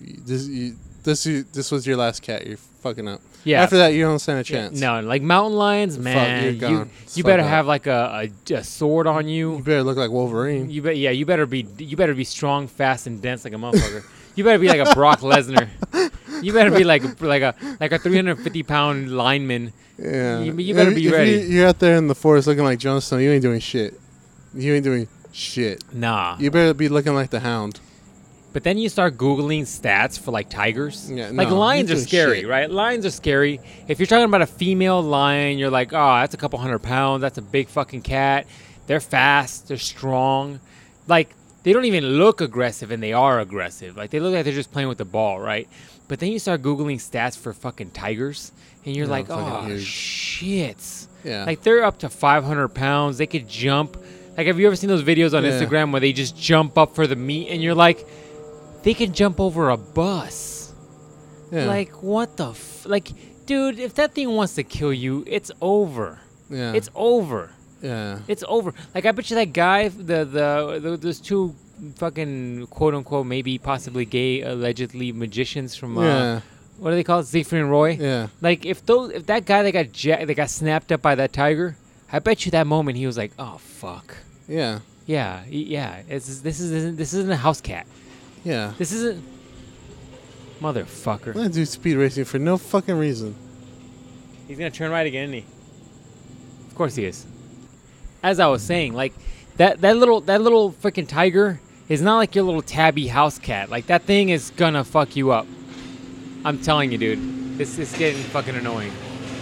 This was your last cat. You're fucking up. Yeah. After that, you don't stand a chance. No, like mountain lions, man. You're gone. You better have like a sword on you. You better look like Wolverine. You better be strong, fast, and dense like a motherfucker. You better be like a Brock Lesnar. You better be like a 350-pound lineman. Yeah. You better be ready. You're out there in the forest looking like Jon Snow. You ain't doing shit. You ain't doing shit. Nah. You better be looking like the Hound. But then you start Googling stats for like tigers. Yeah, like lions are scary, shit. right? Lions are scary. If you're talking about a female lion, you're like, oh, that's a couple 100 pounds. That's a big fucking cat. They're fast. They're strong. Like, they don't even look aggressive, and they are aggressive. Like, they look like they're just playing with the ball, right? But then you start Googling stats for fucking tigers, and you're like, oh, shit. Yeah. Like, they're up to 500 pounds. They could jump. Like, have you ever seen those videos on Instagram where they just jump up for the meat, and you're like, they can jump over a bus. Yeah. Like, what the like, dude, if that thing wants to kill you, it's over. Yeah. It's over. Yeah. It's over. Like, I bet you that guy, those two fucking quote-unquote maybe possibly gay, allegedly magicians from, what are they called? Siegfried and Roy? Yeah. Like, if that guy that got snapped up by that tiger, I bet you that moment he was like, oh, fuck. Yeah. Yeah. Yeah. This isn't a house cat. Yeah. This isn't... Motherfucker. That dude's speed racing for no fucking reason. He's going to turn right again, isn't he? Of course he is. As I was saying, like, that little freaking tiger It's not like your little tabby house cat. Like, that thing is gonna fuck you up. I'm telling you, dude. It's getting fucking annoying.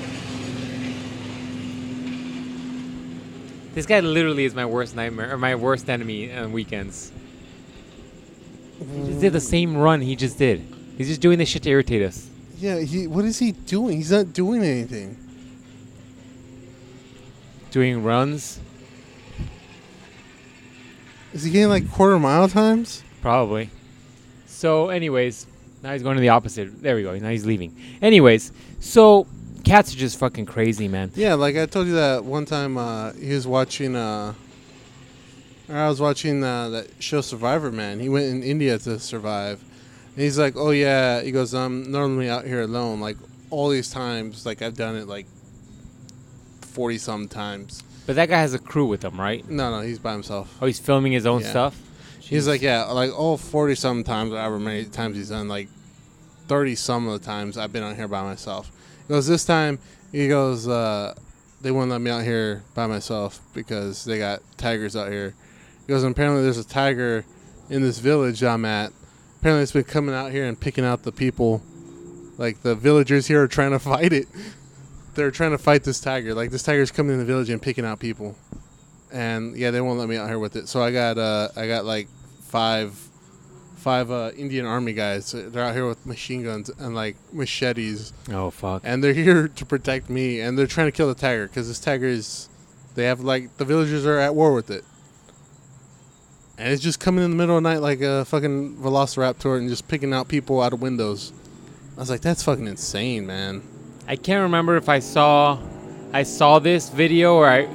This guy literally is my worst nightmare, or my worst enemy on weekends. He just did the same run he just did. He's just doing this shit to irritate us. Yeah, what is he doing? He's not doing anything. Doing runs? Is he getting like quarter mile times? Probably. So, anyways, now he's going to the opposite. There we go. Now he's leaving. Anyways, so cats are just fucking crazy, man. Yeah, like I told you that one time he was watching, or I was watching that show Survivor, man. He went in India to survive. And he's like, oh yeah, he goes, I'm normally out here alone. Like all these times, like I've done it like 40-some times. But that guy has a crew with him, right? No, he's by himself. Oh, he's filming his own Yeah. stuff? He's like, yeah, like all 40-some times, however many times he's done, like 30-some of the times I've been out here by myself. He goes, this time, he goes, they wouldn't let me out here by myself because they got tigers out here. He goes, and apparently there's a tiger in this village I'm at. Apparently it's been coming out here and picking out the people. Like the villagers here are trying to fight it. They're trying to fight this tiger. Like this tiger's coming in the village and picking out people. And yeah, they won't let me out here with it. So I got like five Indian army guys. They're out here with machine guns and like machetes. Oh, fuck. And they're here to protect me. And they're trying to kill the tiger because this tiger is, they have like, the villagers are at war with it. And it's just coming in the middle of the night like a fucking velociraptor and just picking out people out of windows. I was like, that's fucking insane, man. I can't remember if I saw this video or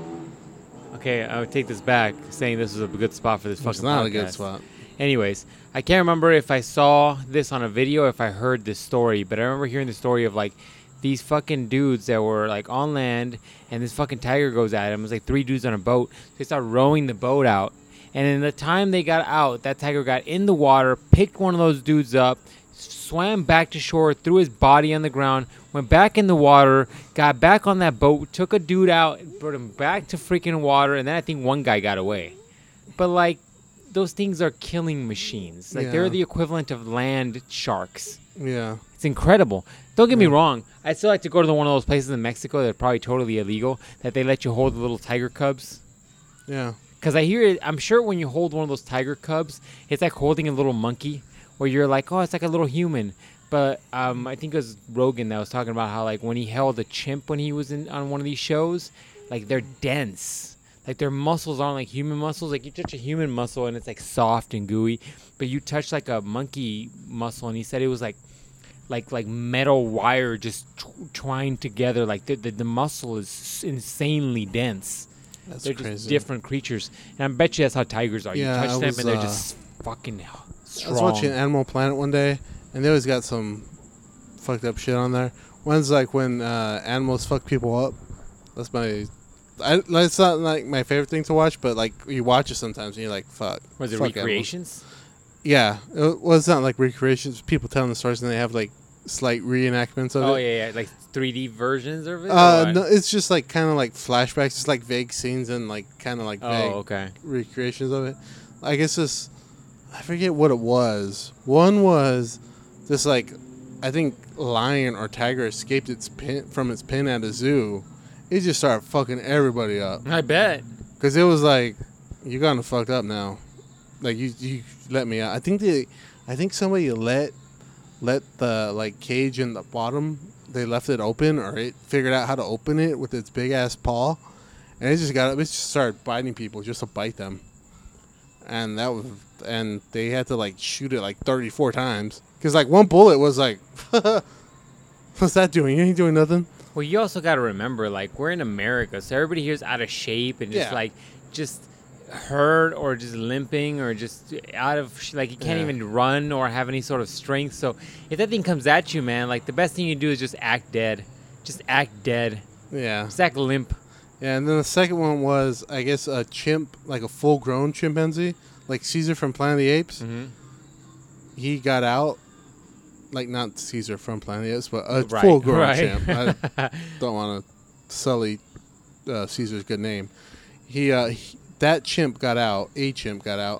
Okay, I would take this back, saying this is a good spot for this fucking podcast. It's not a good spot. Anyways, I can't remember if I saw this on a video or if I heard this story, but I remember hearing the story of like these fucking dudes that were like on land and this fucking tiger goes at them. It was like 3 dudes on a boat. They start rowing the boat out. And in the time they got out, that tiger got in the water, picked one of those dudes up, swam back to shore, threw his body on the ground, went back in the water, got back on that boat, took a dude out, brought him back to freaking water, and then I think one guy got away. But like, those things are killing machines. Like, they're the equivalent of land sharks. Yeah. It's incredible. Don't get me wrong. I'd still like to go to one of those places in Mexico that are probably totally illegal, that they let you hold the little tiger cubs. Yeah. Because I'm sure when you hold one of those tiger cubs, it's like holding a little monkey, where you're like, oh, it's like a little human. But I think it was Rogan that was talking about how like when he held a chimp when he was on one of these shows, like they're dense. Like their muscles aren't like human muscles. Like you touch a human muscle and it's like soft and gooey, but you touch like a monkey muscle and he said it was like metal wire just twined together. Like the muscle is insanely dense. They're crazy. Just different creatures. And I bet you that's how tigers are. Yeah, you touch them and they're just fucking strong. I was watching Animal Planet one day, and they always got some fucked up shit on there. One's like when animals fuck people up. That's it's not like my favorite thing to watch, but like you watch it sometimes and you're like, fuck. Was it fuck recreations? Animals. Yeah. Well, it's not like recreations. People telling the stories and they have like slight reenactments of it. Oh, yeah. Like 3D versions of it? No, it's just like kind of like flashbacks, just like vague scenes and like kind of like vague recreations of it. I guess this, I forget what it was. One was this like, I think lion or tiger escaped from its pen at a zoo. It just started fucking everybody up. I bet. Because it was like, you gotten fucked up now. Like you let me out. I think somebody let the like cage in the bottom. They left it open, or it figured out how to open it with its big ass paw, and it just started biting people just to bite them. And they had to like shoot it like 34 times because like one bullet was like, what's that doing? You ain't doing nothing. Well, you also got to remember, like, we're in America, so everybody here's out of shape and just hurt or just limping or just out of, like, you can't even run or have any sort of strength. So if that thing comes at you, man, like, the best thing you do is just act dead. Just act dead. Yeah. Just act limp. Yeah, and then the second one was, I guess, a chimp, like a full-grown chimpanzee, like Caesar from Planet of the Apes. Mm-hmm. He got out. Like, not Caesar from Planet of the Apes, but a full-grown chimp. I don't want to sully Caesar's good name. That chimp got out. A chimp got out.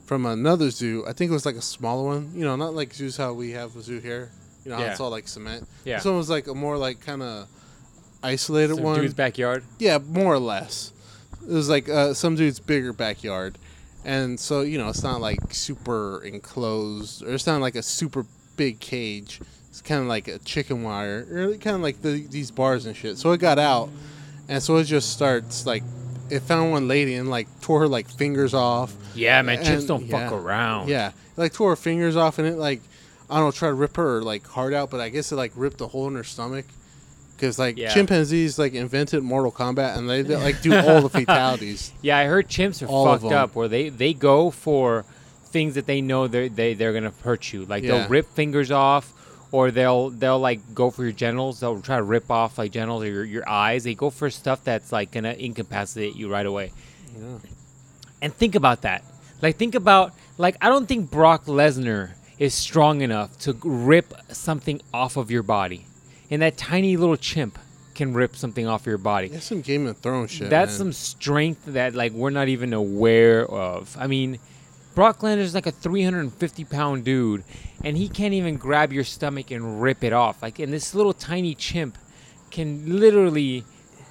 from another zoo. I think it was like a smaller one. You know, not like zoos how we have a zoo here. You know, Yeah. it's all like cement. Yeah. This one was like a more like kind of isolated Some one. dude's backyard. Yeah, more or less. It was like some dude's bigger backyard. And so, you know, it's not like super enclosed, or it's not like a super big cage. It's kind of like a chicken wire, or kind of like these bars and shit. So it got out, and so it just starts like, it found one lady and like tore her like fingers off. Yeah, man, chimps And- don't yeah. fuck around. Yeah, it, like tore her fingers off, and it like, I don't know, tried to rip her like heart out, but I guess it like ripped a hole in her stomach. Because like Yeah. chimpanzees like invented Mortal Kombat, and they like do all the fatalities. Yeah, I heard chimps are All of fucked them. up where they go for things that they know they're gonna hurt you. Like Yeah. they'll rip fingers off, or they'll like go for your genitals. They'll try to rip off like genitals or your eyes. They go for stuff that's like gonna incapacitate you right away. Yeah. And think about that. Like think about like I don't think Brock Lesnar is strong enough to rip something off of your body. And that tiny little chimp can rip something off your body. That's some Game of Thrones shit. That's man. some strength that like we're not even aware of. I mean, Brock Lesnar's like a 350-pound dude, and he can't even grab your stomach and rip it off. Like, and this little tiny chimp can literally.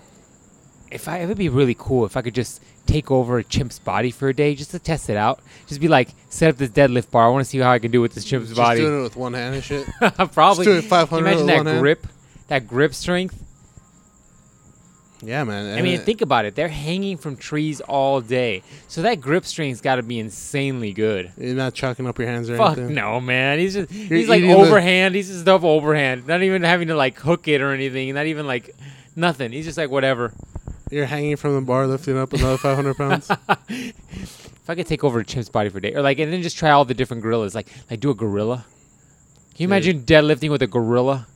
It would be really cool if I could just take over a chimp's body for a day just to test it out. Just be like, set up this deadlift bar. I want to see how I can do with this chimp's Just body. doing it with one hand and shit. Probably. Just doing 500 Imagine with that one hand. grip, that grip strength. Yeah, man. I mean, think about it. They're hanging from trees all day. So that grip strength's got to be insanely good. You're not chalking up your hands or Fuck anything. no, man. He's like eating the- overhand. He's just up overhand. Not even having to like hook it or anything. Not even like nothing. He's just like whatever. You're hanging from the bar, lifting up another 500 pounds. If I could take over a chimp's body for a day, or like, and then just try all the different gorillas. Like do a gorilla. Can you imagine deadlifting with a gorilla?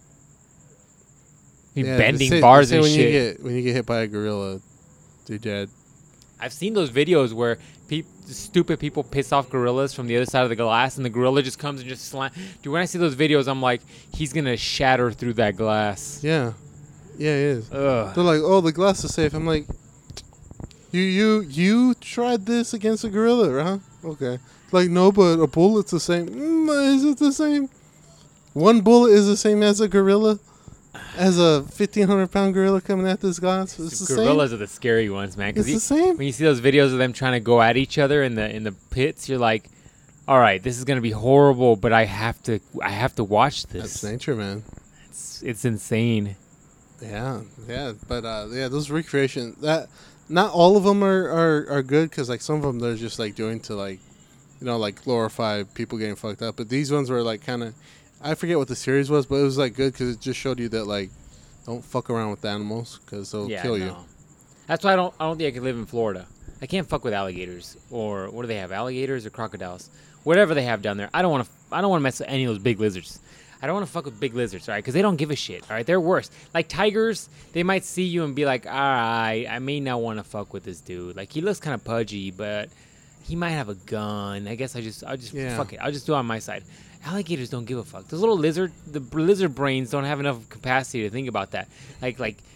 Be Yeah, bending they say- bars they and say shit. when you get hit by a gorilla, you're dead. I've seen those videos where stupid people piss off gorillas from the other side of the glass, and the gorilla just comes and just slam. Dude, when I see those videos, I'm like, he's gonna shatter through that glass. Yeah. Yeah, it is. Ugh. They're like, oh, the glass is safe. I'm like, you tried this against a gorilla, huh? Okay. Like, no, but a bullet's the same. Is it the same? One bullet is the same as a gorilla? As a 1,500-pound gorilla coming at this glass? It's the Gorillas same? are the scary ones, man. It's the Because same? when you see those videos of them trying to go at each other in the pits, you're like, all right, this is gonna be horrible, but I have to watch this. That's nature, man. It's insane. Yeah, but those recreation that not all of them are good because like some of them they're just like doing to like, you know, like glorify people getting fucked up. But these ones were like kind of, I forget what the series was, but it was like good because it just showed you that like, don't fuck around with animals because they'll kill you. No. That's why I don't think I could live in Florida. I can't fuck with alligators, or what do they have? Alligators or crocodiles? Whatever they have down there. I don't want to mess with any of those big lizards. I don't want to fuck with big lizards, all right? Because they don't give a shit, all right? They're worse. Like tigers, they might see you and be like, all right, I may not want to fuck with this dude. Like, he looks kind of pudgy, but he might have a gun. I guess I'll just fuck it. I'll just do it on my side. Alligators don't give a fuck. Those little lizard brains don't have enough capacity to think about that. Like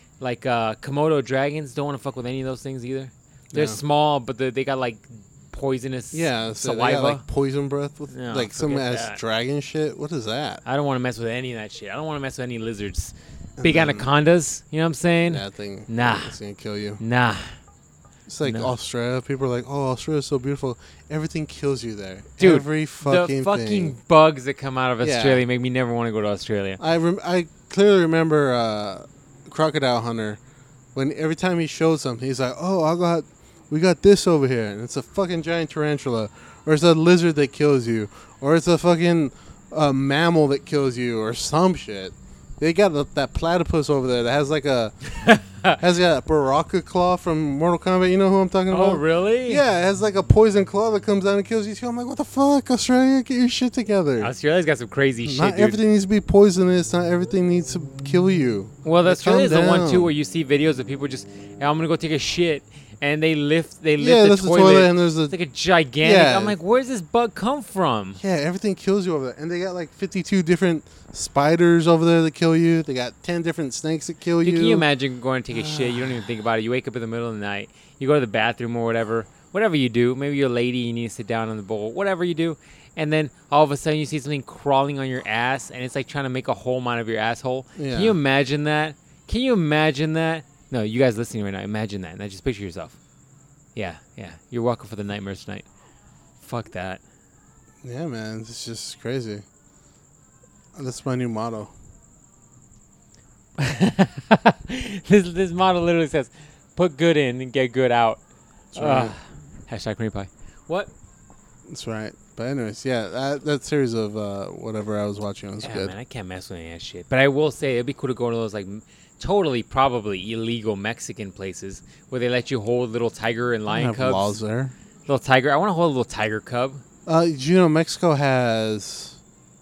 Komodo dragons don't want to fuck with any of those things either. They're Yeah. small, but they got like poisonous Yeah, so they saliva. got, like poison breath with No, like some forget ass that. dragon shit. What is that? I don't want to mess with any of that shit. I don't want to mess with any lizards. Big then- anacondas, you know what I'm saying? That thing, Nah. it's gonna kill you. Nah. It's like No. Australia. People are like, "Oh, Australia's so beautiful. Everything kills you there. Dude, Every fucking the fucking thing." bugs that come out of Yeah. Australia make me never want to go to Australia. I clearly remember Crocodile Hunter when every time he showed something, he's like, "Oh, we got this over here, and it's a fucking giant tarantula, or it's a lizard that kills you, or it's a fucking mammal that kills you, or some shit." They got that platypus over there that has like a has got a Baraka claw from Mortal Kombat. You know who I'm talking about? Oh, really? Yeah, it has like a poison claw that comes down and kills you too. I'm like, what the fuck, Australia? Get your shit together. Australia's got some crazy shit, Not dude. everything needs to be poisonous. Not everything needs to kill you. Well, Like, Australia's calm the one down. too where you see videos of people just, "Hey, I'm gonna go take a shit, and they lift Yeah, the that's toilet. the toilet, and there's It's a like a gigantic. Yeah. I'm like, where's this bug come from? yeah. Everything kills you over there, and they got like 52 different spiders over there that kill you. They got 10 different snakes that kill Dude, you. can you imagine going to take a shit? You don't even think about it. You wake up in the middle of the night. You go to the bathroom or whatever. whatever you do. Maybe you're a lady, you need to sit down on the bowl, whatever you do. And then all of a sudden you see something crawling on your ass, and it's like trying to make a hole out of your asshole. Yeah. Can you imagine that? Can you imagine that? No, you guys listening right now, imagine that. Now just picture yourself. Yeah. You're welcome for the nightmares tonight. Fuck that. Yeah, man. It's just crazy. That's my new motto. This motto literally says, put good in and get good out. That's right. Hashtag cream pie. What? That's right. But anyways, yeah, that series of whatever I was watching was good. Man, I can't mess with any of that shit. But I will say, it'd be cool to go to those, like, totally, probably illegal Mexican places where they let you hold little tiger and lion have cubs. laws there. Little tiger. I want to hold a little tiger cub. Did you know Mexico has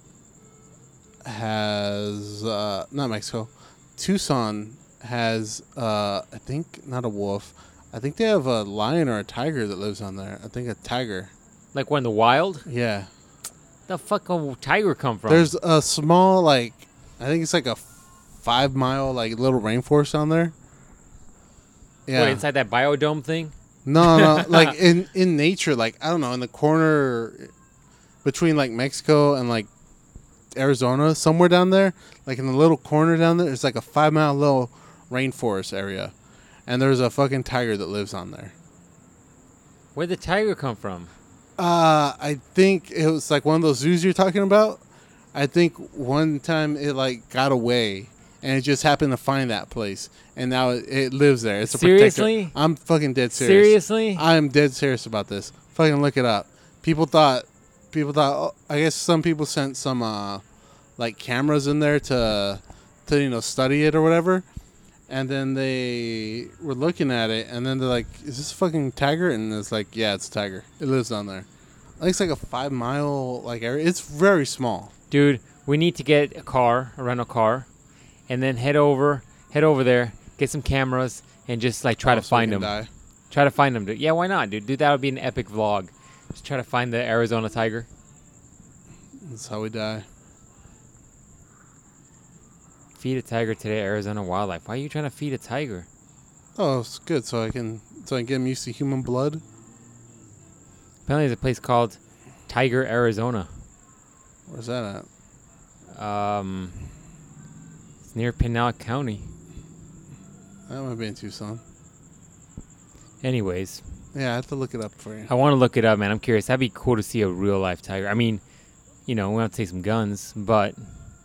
not Mexico, Tucson has I think not a wolf. I think they have a lion or a tiger that lives on there. I think a tiger. Like one in the wild? Yeah. The fuck a tiger come from? There's a small, like, I think it's like a 5 mile like little rainforest on there. Yeah. What, inside that biodome thing? No, like in nature, like I don't know, in the corner between like Mexico and like Arizona, somewhere down there, like in the little corner down there, it's like a 5 mile little rainforest area, and there's a fucking tiger that lives on there. Where'd the tiger come from? I think it was like one of those zoos you're talking about. I think one time it like got away, and it just happened to find that place, and now it lives there. It's a Seriously? protector. I'm fucking dead serious. Seriously? I am dead serious about this. Fucking look it up. People thought. I guess some people sent some like cameras in there to study it or whatever, and then they were looking at it, and then they're like, "Is this a fucking tiger?" And it's like, "Yeah, it's a tiger. It lives on there." I think it's like a 5 mile like area. It's very small. Dude, we need to get a rental car, and then head over there, get some cameras, and just like try to find them. Die. Try to find them. Dude. Yeah, why not, dude? That would be an epic vlog. Just try to find the Arizona tiger. That's how we die. Feed a tiger today, Arizona Wildlife. Why are you trying to feed a tiger? Oh, it's good. So I can get them used to human blood. Apparently, there's a place called Tiger, Arizona. Where's that at? It's near Pinal County. That might be in Tucson. Anyways, Yeah, I have to look it up for you. I want to look it up, man. I'm curious. That'd be cool to see a real life tiger. I mean, we have to take some guns, but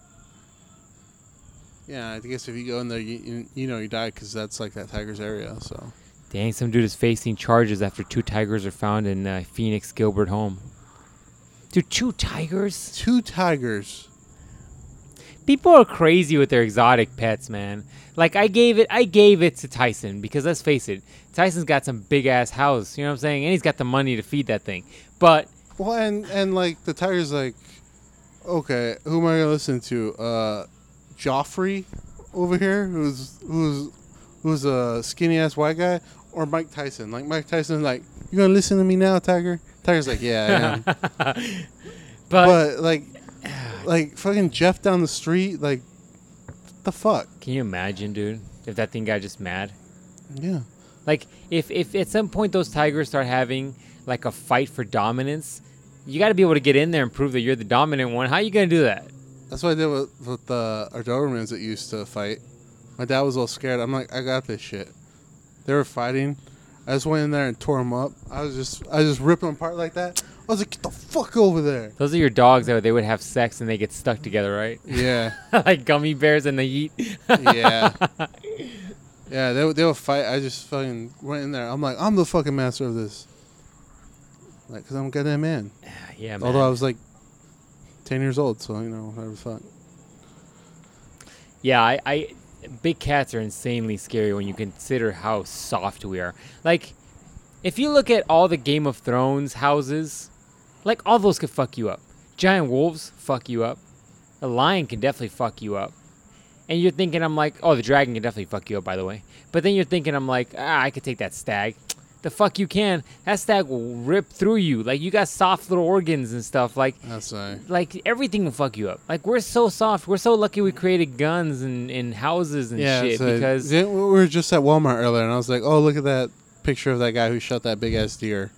Yeah, I guess if you go in there, you die because that's like that tiger's area. So dang, some dude is facing charges after 2 tigers are found in Phoenix Gilbert home. Dude, 2 tigers? 2 tigers. People are crazy with their exotic pets, man. Like I gave it to Tyson because let's face it, Tyson's got some big ass house, you know what I'm saying? And he's got the money to feed that thing. But Well, and like the tiger's like, okay, who am I gonna listen to? Joffrey over here, who's a skinny ass white guy, or Mike Tyson? Like Mike Tyson's like, you gonna listen to me now, Tiger? Tiger's like, yeah, I am. but like fucking Jeff down the street, like, what the fuck? can you imagine, dude, if that thing got just mad? Yeah. Like if at some point those tigers start having like a fight for dominance, you got to be able to get in there and prove that you're the dominant one. How are you gonna do that? That's what I did with our Dobermans that used to fight. My dad was all scared. I'm like, I got this shit. They were fighting. I just went in there and tore them up. I just ripped them apart like that. I was like, get the fuck over there. Those are your dogs that they would have sex and they get stuck together, right? Yeah. Like gummy bears and they eat. Yeah. Yeah, they would fight. I just fucking went in there. I'm like, I'm the fucking master of this. Like, because I'm a goddamn man. Yeah, man. Although I was like 10 years old, so, whatever the fuck. Yeah, I big cats are insanely scary when you consider how soft we are. Like, if you look at all the Game of Thrones houses, like, all those could fuck you up. Giant wolves, fuck you up. A lion can definitely fuck you up. And you're thinking, I'm like, oh, the dragon can definitely fuck you up, by the way. But then you're thinking, I'm like, I could take that stag. The fuck you can. That stag will rip through you. Like, you got soft little organs and stuff. Like, That's right. like everything will fuck you up. Like, we're so soft. We're so lucky we created guns and houses and shit. Because we were just at Walmart earlier, and I was like, oh, look at that picture of that guy who shot that big-ass deer.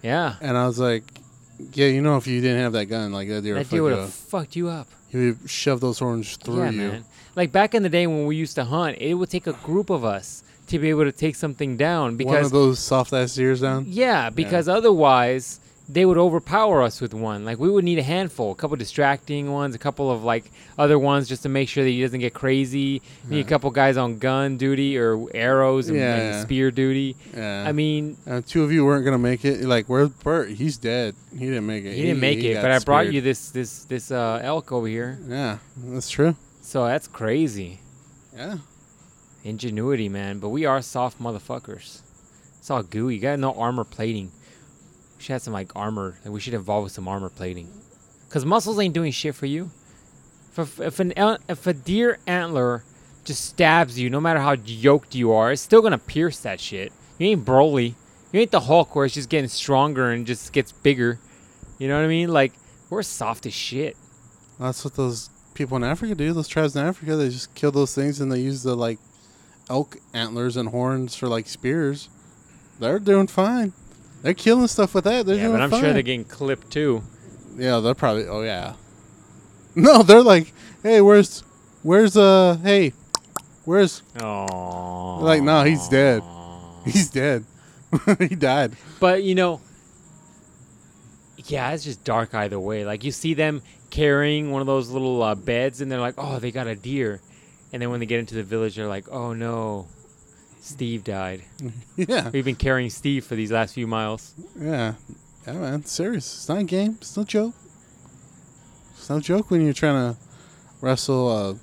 Yeah. And I was like, yeah, you know, if you didn't have that gun, like that deer Would have fucked you up. He would shove those horns through you. Man. Like back in the day when we used to hunt, it would take a group of us to be able to take something down. Because one of those soft ass deers down? Yeah, because otherwise they would overpower us with one. Like we would need a handful, a couple distracting ones, a couple of like other ones just to make sure that he doesn't get crazy. Need a couple guys on gun duty or arrows and spear duty. Yeah. I mean, two of you weren't gonna make it. Like, where's Bert? He's dead. He didn't make it. He didn't make it, but I brought you this elk over here. Yeah, that's true. So that's crazy. Yeah. Ingenuity, man. But we are soft motherfuckers. It's all gooey. You got no armor plating. We should have some like armor. Like, we should evolve with some armor plating. Cause muscles ain't doing shit for you. If a deer antler just stabs you, no matter how yoked you are, it's still gonna pierce that shit. You ain't Broly. You ain't the Hulk where it's just getting stronger and just gets bigger. You know what I mean? Like, we're soft as shit. That's what those people in Africa do. Those tribes in Africa, they just kill those things and they use the like elk antlers and horns for like spears. They're doing fine. They're killing stuff with that. They're doing fine. Yeah, but I'm sure they're getting clipped too. Yeah, they're probably. Oh yeah. No, they're like, hey, where's? Oh. Like, no, he's dead. He's dead. He died. But yeah, it's just dark either way. Like you see them carrying one of those little beds, and they're like, oh, they got a deer. And then when they get into the village, they're like, oh no, Steve died. Yeah. We've been carrying Steve for these last few miles. Yeah. Yeah, man. It's serious. It's not a game. It's no joke. It's no joke when you're trying to wrestle,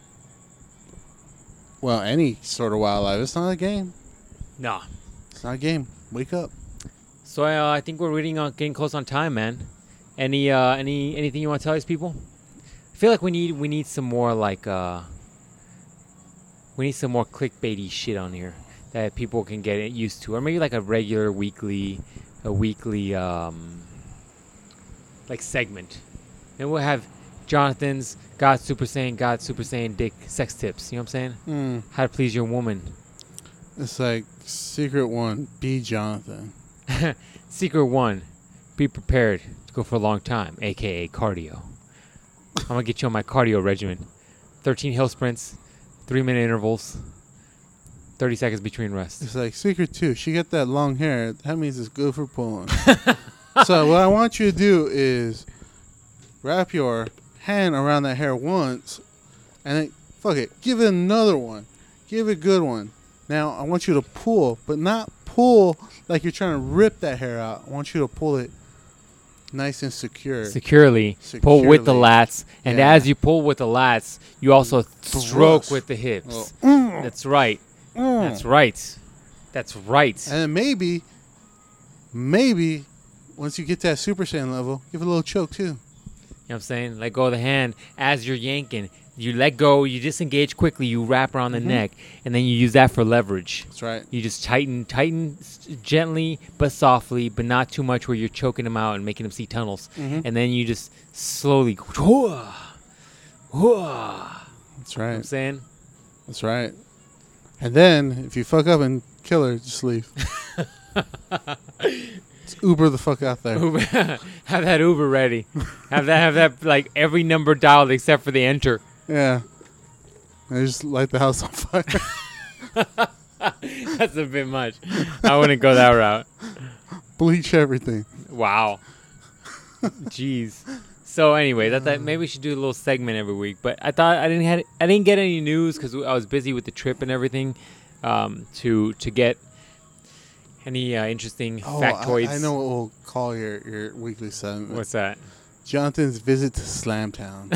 any sort of wildlife. It's not a game. Nah. It's not a game. Wake up. So I think we're getting close on time, man. Anything you want to tell these people? I feel like we need some more like we need some more clickbaity shit on here that people can get used to, or maybe like a regular weekly like segment. And we'll have Jonathan's God Super Saiyan Dick sex tips. You know what I'm saying? How to please your woman. It's like secret one, be Jonathan. Secret one, be prepared to go for a long time, aka cardio. I'm gonna get you on my cardio regimen. 13 hill sprints, 3-minute intervals, 30 seconds between rests. It's like secret two, she got that long hair. That means it's good for pulling. So what I want you to do is wrap your hand around that hair once, and then fuck it, give it another one. Give it a good one. Now I want you to pull, but not pull like you're trying to rip that hair out. I want you to pull it nice and securely. Pull with the lats, and as you pull with the lats, you also stroke with the hips. That's right. That's right. And then maybe once you get to that Super Saiyan level, give it a little choke too. You know what I'm saying? Let go of the hand as you're yanking. You let go, you disengage quickly, you wrap around the neck, and then you use that for leverage. That's right. You just tighten gently but softly, but not too much where you're choking them out and making them see tunnels. And then you just slowly. That's right. You know what I'm saying? That's right. And then, if you fuck up and kill her, just leave. Just Uber the fuck out there. Have that Uber ready. have that like every number dialed except for the enter. Yeah. I just light the house on fire. That's a bit much. I wouldn't go that route. Bleach everything. Wow. Jeez. So anyway, that maybe we should do a little segment every week. But I thought I didn't get any news because I was busy with the trip and everything. To get any interesting factoids. I know what we'll call your weekly segment. What's that? Jonathan's visit to Slamtown.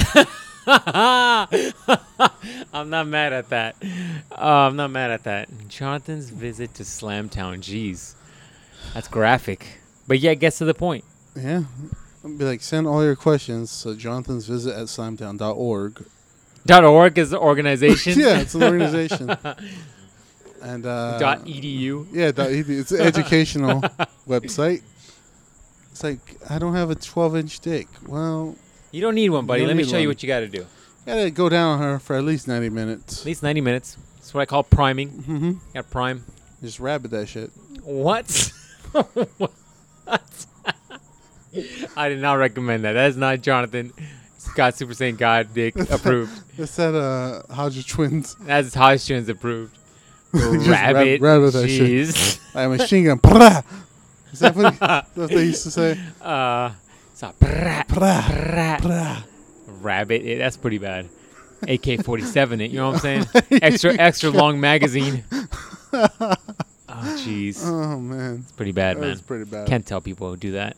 I'm not mad at that. Jonathan's visit to Slamtown. Jeez. That's graphic. But yeah, it gets to the point. Yeah. I'll be like, send all your questions to Jonathan's visit at slamtown.org. .org is the organization? Yeah, it's an organization. And .edu? Yeah, .edu. It's an educational website. It's like, I don't have a 12-inch dick. Well... You don't need one, buddy. Let me show you what you got to do. You got to go down on her for at least 90 minutes. At least 90 minutes. That's what I call priming. Mm-hmm. Got to prime. Just rabbit that shit. What? I did not recommend that. That is not Jonathan Scott Super Saiyan God Dick approved. It's that Hodge twins. That's Hodgins approved. Just Rabbit rabbit that shit. cheese. Like a machine gun. Prah! Is that what they used to say? It's a brat, Prah! brat. Prah! Rabbit. That's pretty bad. AK-47 it. You know what I'm saying? Extra long magazine. Oh, jeez. Oh, man. It's pretty bad, man. That's pretty bad. Can't tell people who do that.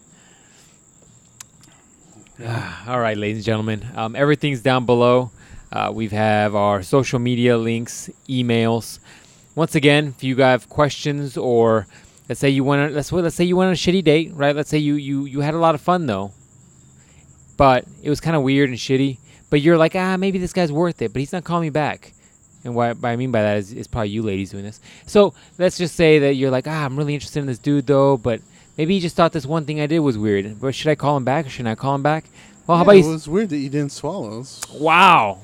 All right, ladies and gentlemen. Everything's down below. We have our social media links, emails. Once again, if you have questions, or let's say you went on a shitty date, right? Let's say you had a lot of fun though, but it was kind of weird and shitty. But you're like, maybe this guy's worth it, but he's not calling me back. And what I mean by that is probably you ladies doing this. So let's just say that you're like, I'm really interested in this dude though, but maybe he just thought this one thing I did was weird. But should I call him back or should I call him back? Well, how about It was weird that you didn't swallow. Wow.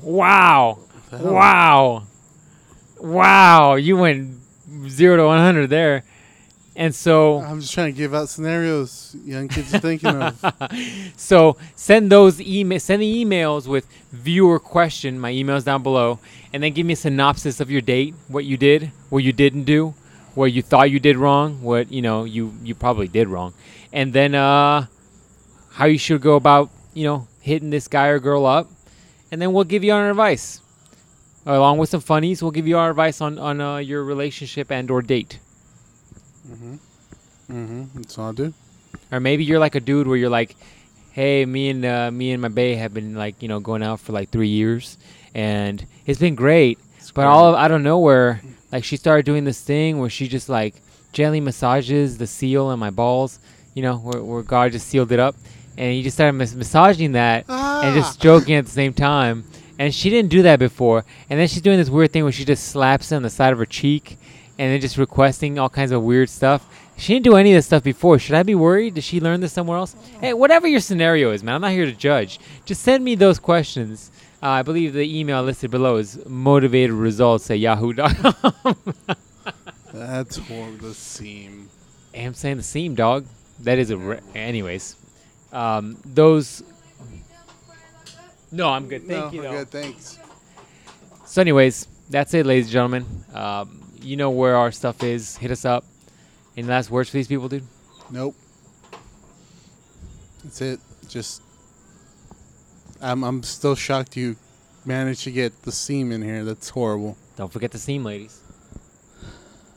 You went 0 to 100 there. And so I'm just trying to give out scenarios young kids are thinking of. So send the emails with viewer question. My email's down below, and then give me a synopsis of your date, what you did, what you didn't do, what you thought you did wrong, what you probably did wrong, and then how you should go about hitting this guy or girl up, and then we'll give you our advice along with some funnies. We'll give you our advice on your relationship and or date. That's all I do. Or maybe you're like a dude where you're like, hey, me and my bae have been like, going out for like 3 years, and it's been great. But out of nowhere, like she started doing this thing where she just like gently massages the seal in my balls, where God just sealed it up, and he just started massaging that and just stroking at the same time. And she didn't do that before. And then she's doing this weird thing where she just slaps it on the side of her cheek, and then just requesting all kinds of weird stuff. She didn't do any of this stuff before. Should I be worried? Did she learn this somewhere else? Hey, whatever your scenario is, man, I'm not here to judge. Just send me those questions. I believe the email listed below is motivatedresults@yahoo.com. That's horrible. The seam. Hey, I'm saying the seam, dog. That is anyways. Those... No, I'm good. Thank you, though. Good, thanks. So anyways, that's it, ladies and gentlemen. You know where our stuff is. Hit us up. Any last words for these people, dude? Nope. That's it. Just, I'm still shocked you managed to get the seam in here. That's horrible. Don't forget the seam, ladies.